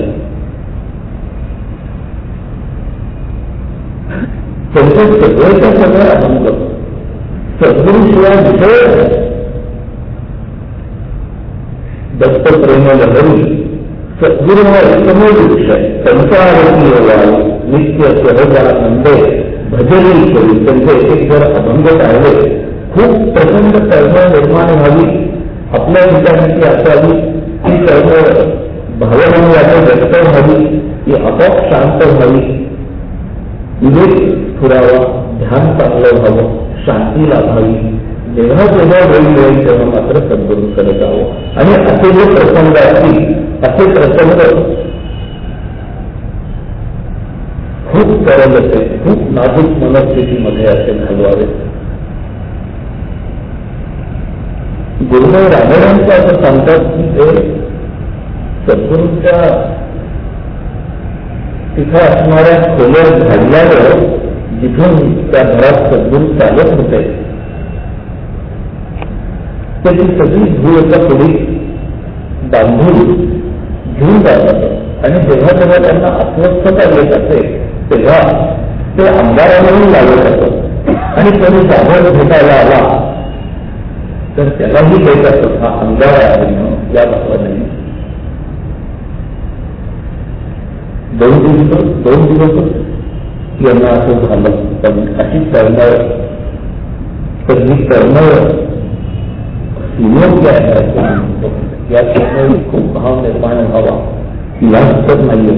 त्यांचे सगळ्याच्या सगळ्या अभंग सद्गुरूशिवाय विषय दत्त प्रेम लहरी सद्गुरू हा एकमेव विषय. त्यांचा आरती व्हावी नित्य सहजानंदे भजनी करी त्यांचे एक जर अभंग पाहिले खूप प्रचंड तळमळ निर्माण व्हावी आपल्या ठिकाणी ती असावी. ती तळमळ भावनाने व्यक्त व्हावी, ती आपोआप शांत व्हावी, विवेक फुरावा, ध्यान चांगलं व्हावं, शांती लाभावी. जेव्हा जेव्हा वेळ मिळेल तेव्हा मात्र सद्गुरूंकडे जावं. आणि असे जे प्रसंग असतील असे प्रसंग खूप सरळ असे खूप नाजूक मनस्थितीमध्ये असे घालवावे. गुरुदेव रामायणांचं असं सांगतात की ते सद्गुरूंच्या तिथे असणाऱ्या खोल्या झाडल्यावर जिथून त्या घरात सद्गुरू चालत होते त्याची सगळी धूळ एका पुढीत बांधून घेऊन जातात. आणि जेव्हा जेव्हा त्यांना अस्वस्थता येत असे तेव्हा ते अंगारावरून लागत असत. आणि कोणी साधक भेटायला आला तर त्यालाही देत असत हा अंगारा आहे या भावाने. दोन दिवस दोन दिवस यांना असं झालं. पण अशी तळमळ तर ही तळमळ योग्य आहे. या तळमळी खूप भाव निर्माण व्हावा या शकत नाहीये,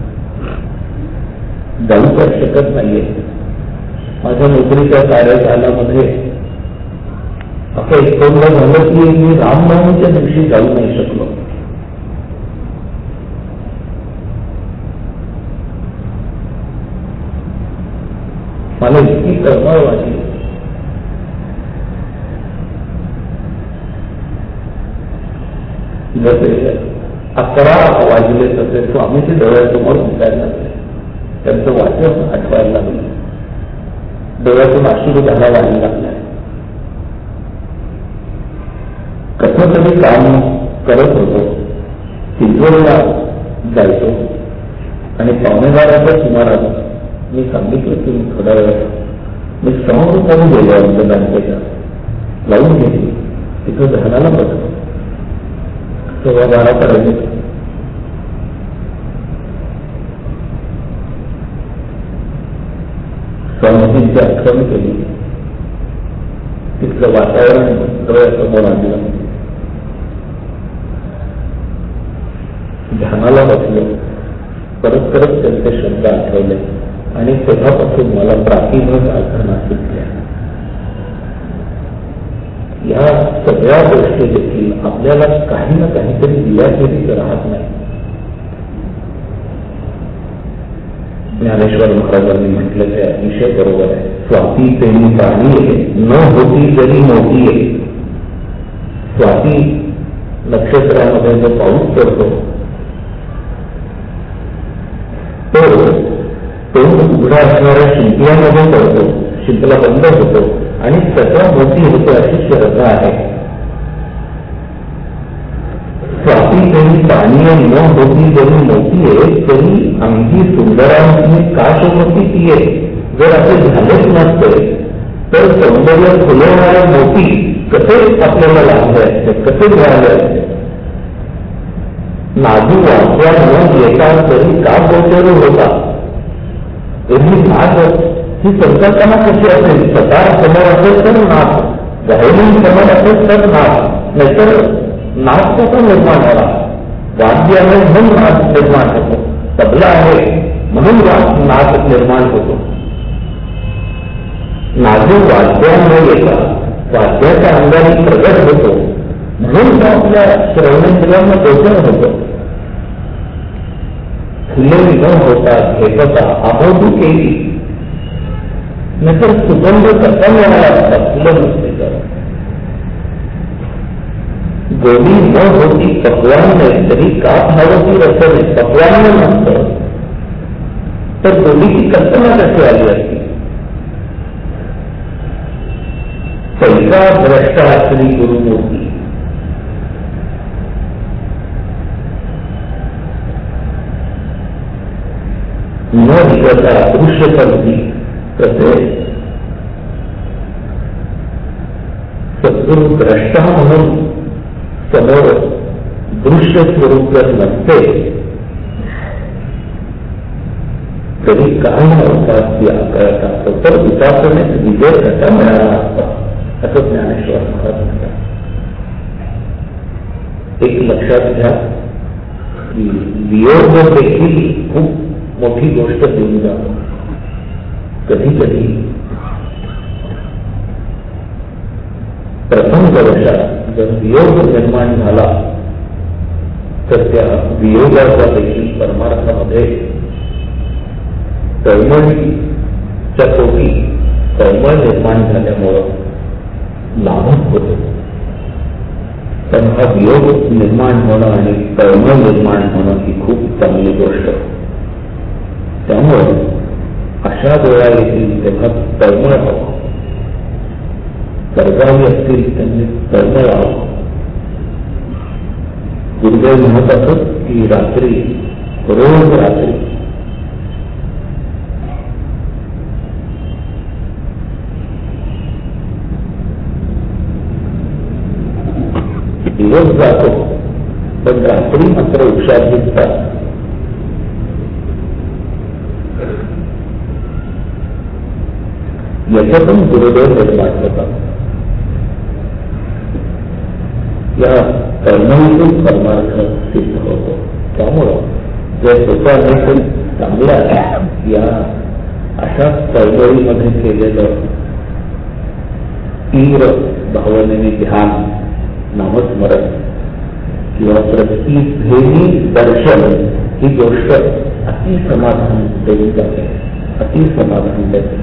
जाऊ तर शकत नाहीये. माझ्या नोकरीच्या कार्यकालामध्ये असं एक दोनदा झालं की मी रामनवमीच्या दिवशी जाऊ नाही शकलो. मला इतकी तळमळ वाटली. जसे अकरा वाजले तसे स्वामीचे डोळ्यासमोर दिसायला लागले. त्यांचं वाचन आठवायला लागलं. डोळ्यातून अश्रू घाला व्हायला लागला. कसं तरी काम करत होतो. चिंचवडला जायचो आणि पावणे बाराच्या सुमारास मी सांगितलं की मी थोड्या वेळात मी समोरून गेलो आमच्या बँकेच्या लावून घेतली. तिथं ध्यानाला बसलो. सव्वा बारा पर्यंत स्वामीजींची आठवण केली. तिथलं वातावरण डोळ्यासमोर आणलं. ध्यानाला बसलो. परत परत त्यांचे शब्द आठवले आणि तेव्हापासून मला प्रातिभक आठवणा सुटल्या. या सगळ्या गोष्टी देखील आपल्याला काही ना काहीतरी दिल्याखेरीच राहत नाही. ज्ञानेश्वर महाराजांनी म्हटलं ते अतिशय बरोबर आहे. स्वाती तेनी पाणी आहे न होती तरी मोठी आहे. स्वाती नक्षत्रामध्ये जो पाऊस पडतो तो तो उघडा असणाऱ्या शिंपल्यामध्ये पडतो. शिंपला बंद होतो आणि सगळं मोठी होते अशी श्रद्धा आहे. स्वाती तरी पाणी न होती जरी मोठी आहे तरी अंगी सुंदरांची का शोभती ती आहे. जर असे झालेच नसते तर सौंदर्य फुलवणाऱ्या मोठी कसे आपल्याला लागले असते, कसे मिळाले असते. नाजू वाचवा न येता तरी का गोचर होता. एवढी नाच ही संकल्पना कशी असेल, सतार समोर असेल तर नाच, व्हायोलिन समोर असेल तर नाच, नाहीतर नाच कसा निर्माण झाला, वाद्य आहे म्हणून नाच निर्माण होतो, तबला आहे म्हणून नाच निर्माण होतो. नाजूक वाद्यामुळे का वाद्याच्या अंगाने प्रगट होतो म्हणून तो आपल्या श्रवणेंद्रियांना गोचर होतो. फुले न होता घेतता आहोती केली, नंतर सुगंध कसा मिळाला असता फुलं नसते तर. गोडी न होती पक्वान नाही तरी का भावती रसने, पक्वान नसतं तर गोडीची कल्पना कशी आली असती. पैसा भ्रष्टा श्री गुरुमूर्ती, न विगता दृश्यपंथी कसे सद्गुरु द्रष्टा म्हणून समोर दृश्य स्वरूप जर नसते तरी काय नव्हता ती आकाराचा असतो तर विकासानेच विजय कसा मिळाला असता असं ज्ञानेश्वर महाराज म्हणतात. एक लक्षात घ्या की वियोग देखील खूप मोठी गोष्ट देऊन जातो. कधी कधी प्रथम वर्षात जर वियोग निर्माण झाला तर त्या वियोगाचा देखील परमार्थामध्ये तळमळीच्या पोटी तळमळ निर्माण झाल्यामुळं लाभच होतो. पण हा वियोग निर्माण होणं आणि तळमळ निर्माण होणं ही खूप चांगली गोष्ट. त्यामुळे अशा वेळा येतील तेव्हा तळमळ हवं. कर्जावी असतील त्यांनी तळमळ हवं. गुरुदेव म्हणत असत की रात्री रोज रात्री दिवस जातो पण रात्री मात्र हुशार दिसतात. याच्यातून गुरुदेव निर्माण होतात. या कर्मणीतून परमार्थ सिद्ध होतो. त्यामुळं जर स्वतः नसेल चांगल्या या अशा चळवळीमध्ये केलेलं तीव्र भावनेने ध्यान, नामस्मरण किंवा प्रतिभेनी दर्शन ही गोष्ट अति समाधान देऊ जाते, अति समाधान देते.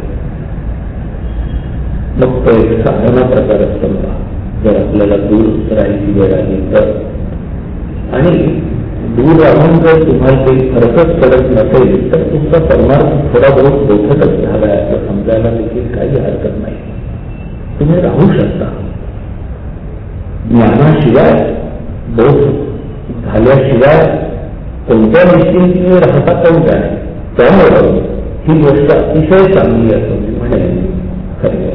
मग तो एक साधना प्रकार समजा जर आपल्याला दूर राहायची वेळ आली तर, आणि दूर राहून जर तुम्हाला काही फरकच पडत नसेल तर तुमचा परमार्थ थोडा बहुत बोधकच झाला असं समजायला देखील काही हरकत नाही. तुम्ही राहू शकता. ज्ञानाशिवाय बोध झाल्याशिवाय कोणत्या निश्चितीने राहता कोण जाणे. त्यामुळे ही गोष्ट अतिशय चांगली असं मी म्हणेन. खरी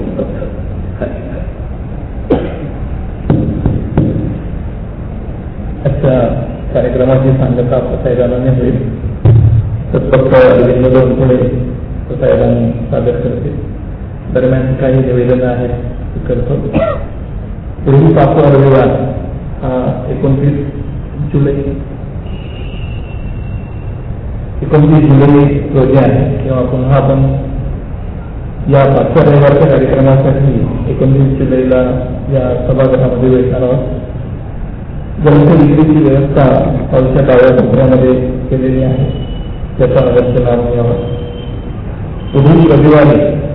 अच्छा कार्यक्रमाची सांगता साहेबांनी होईल तर फक्त अरविंद पुढे साहेबांनी सादर करते. दरम्यान काही निवेदन आहेत ते करतो. पूर्वी पाचवा रविवार हा एकोणतीस जुलै एकोणतीस जुलै रोजी आहे. तेव्हा पुन्हा आपण या पाचव्या रविवारच्या कार्यक्रमासाठी एकोणतीस जुलैला या सभागृहामध्ये भेटणार आहोत. ग्रंथ विक्रीची व्यवस्था हॉलच्या डाव्या कोपऱ्यामध्ये केलेली आहे. त्याचा अवश्य लाभ घ्यावा. पुढील रविवारी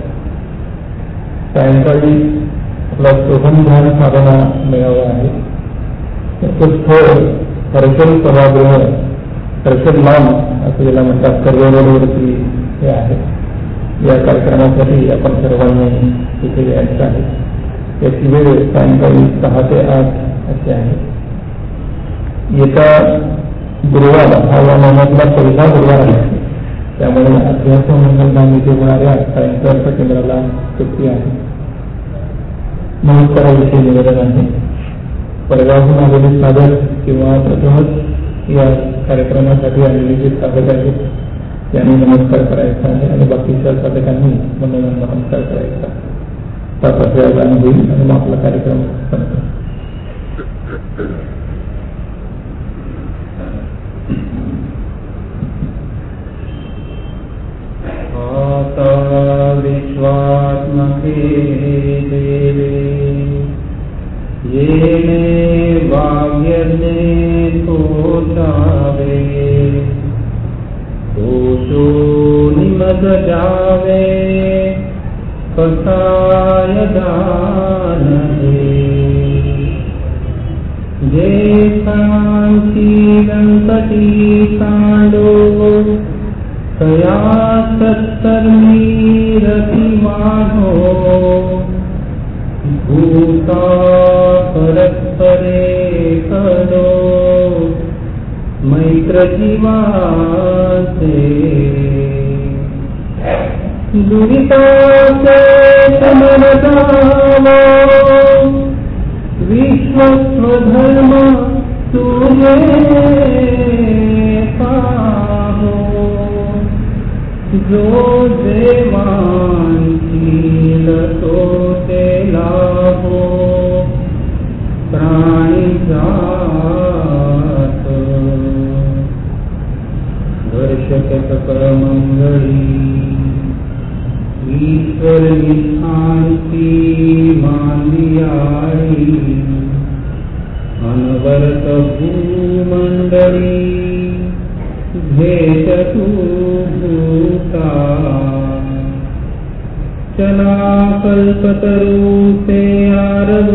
सायंकाळी आपला शोभन ध्यान साधना मेळावा आहे. त्याचं स्थळ हर्षल सभागृह, हर्षल लॉन असं ज्याला म्हणतात, कर्वे रोडवरती हे आहे. या कार्यक्रमासाठी आपण सर्वांनी तिथे यायचं आहे. याची वेळ सायंकाळी सहा ते आठ अशी आहे. येत्या गुरुवार हा या महिन्यातला पहिला गुरुवार आहे. त्यामुळे अध्यात्म मंगलधाम इथे होणाऱ्या सायंकाळच्या केंद्राला सुट्टी आहे. नमस्काराविषयी निवेदन आहे. परगावहून आलेले साधक किंवा प्रथमच या कार्यक्रमासाठी आलेले जे साधक आहेत त्यांनी नमस्कार करायचा आहे आणि बाकीच्या साधकांनी मनोमन नमस्कार करायचा. पाच वेळा गाणं होईल आणि मग आपला कार्यक्रम संपतो. आता विश्वात्मके देवे येणे वाग्यज्ञे तोषावे तोषो निमज जावे कसाय दानहे जे शांती व्यंकटी सांडो तया सत्कर्मी रतिमानो भूता परस्परे करो मैत्र जीवासे दुरितासे समरतावो विश्वस्वधर्म सूर्ये पाहो जो देवांशील तो ते लाभो प्राणी जात दर्शक सकलमंगली ईश्वर निशांती मांदियाळी अनवरत भूमंडली भेटतु भूता चला कल्पतरू से आरव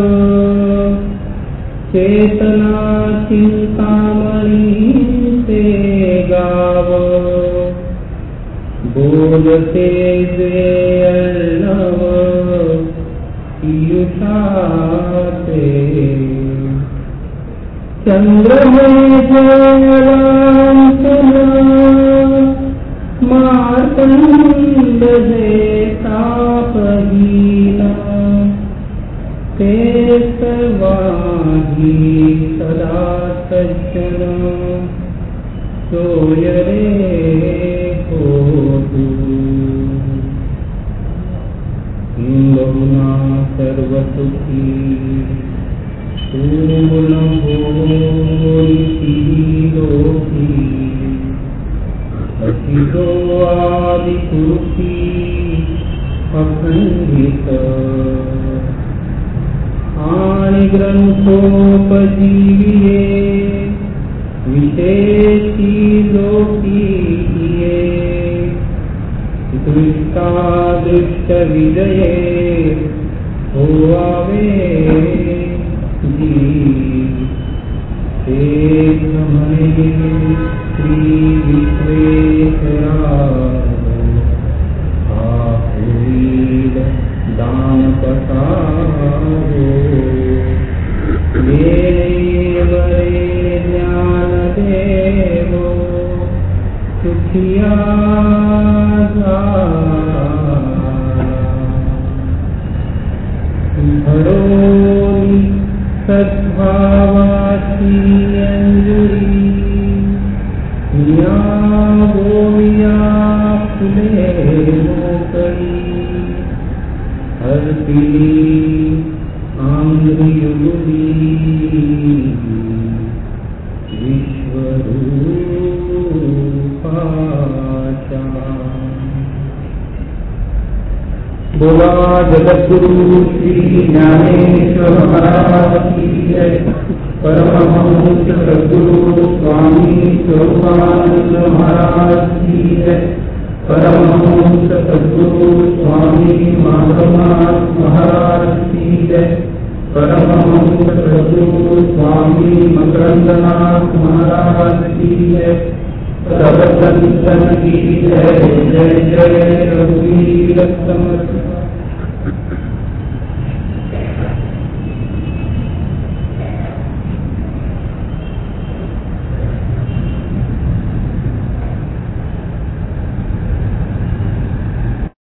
चेतना चिंतामणि से गाव बोलते जे अर्णव पीयूषाते चंद्रमय जलांतना मार्तंड जे तापहीना ते सर्वाही सदा सज्जन सोय रे होतु बहुना सर्वसुखी पूर्ण भोगी लोकी अखिलो आदि कुरुषी अखंडित आणि ग्रंथोपजीविये विशेषी लोकीये दृष्टा दृष्ट विजये होवावे श्री विश्वेश्वरा आहुरीद दान पसारो देव रे ज्ञान देवो सुखिया धरोनी सद्भावाची अंजुरी मिया गोमिया फुले मोकळी हरती आंध्रियुगुली विश्वरूपाचा बोला जगद्गुरु श्री ज्ञानेश्वर महाराज की जय. परमहंस सद्गुरु स्वामी स्वरूपानंद महाराज की जय. परमहंस सद्गुरु स्वामी माधवनाथ महाराज की जय. परमहंस सद्गुरु स्वामी मकरंदनाथ महाराज की जय. प्रवचन की जय. जय जय रघुवीर समर्थ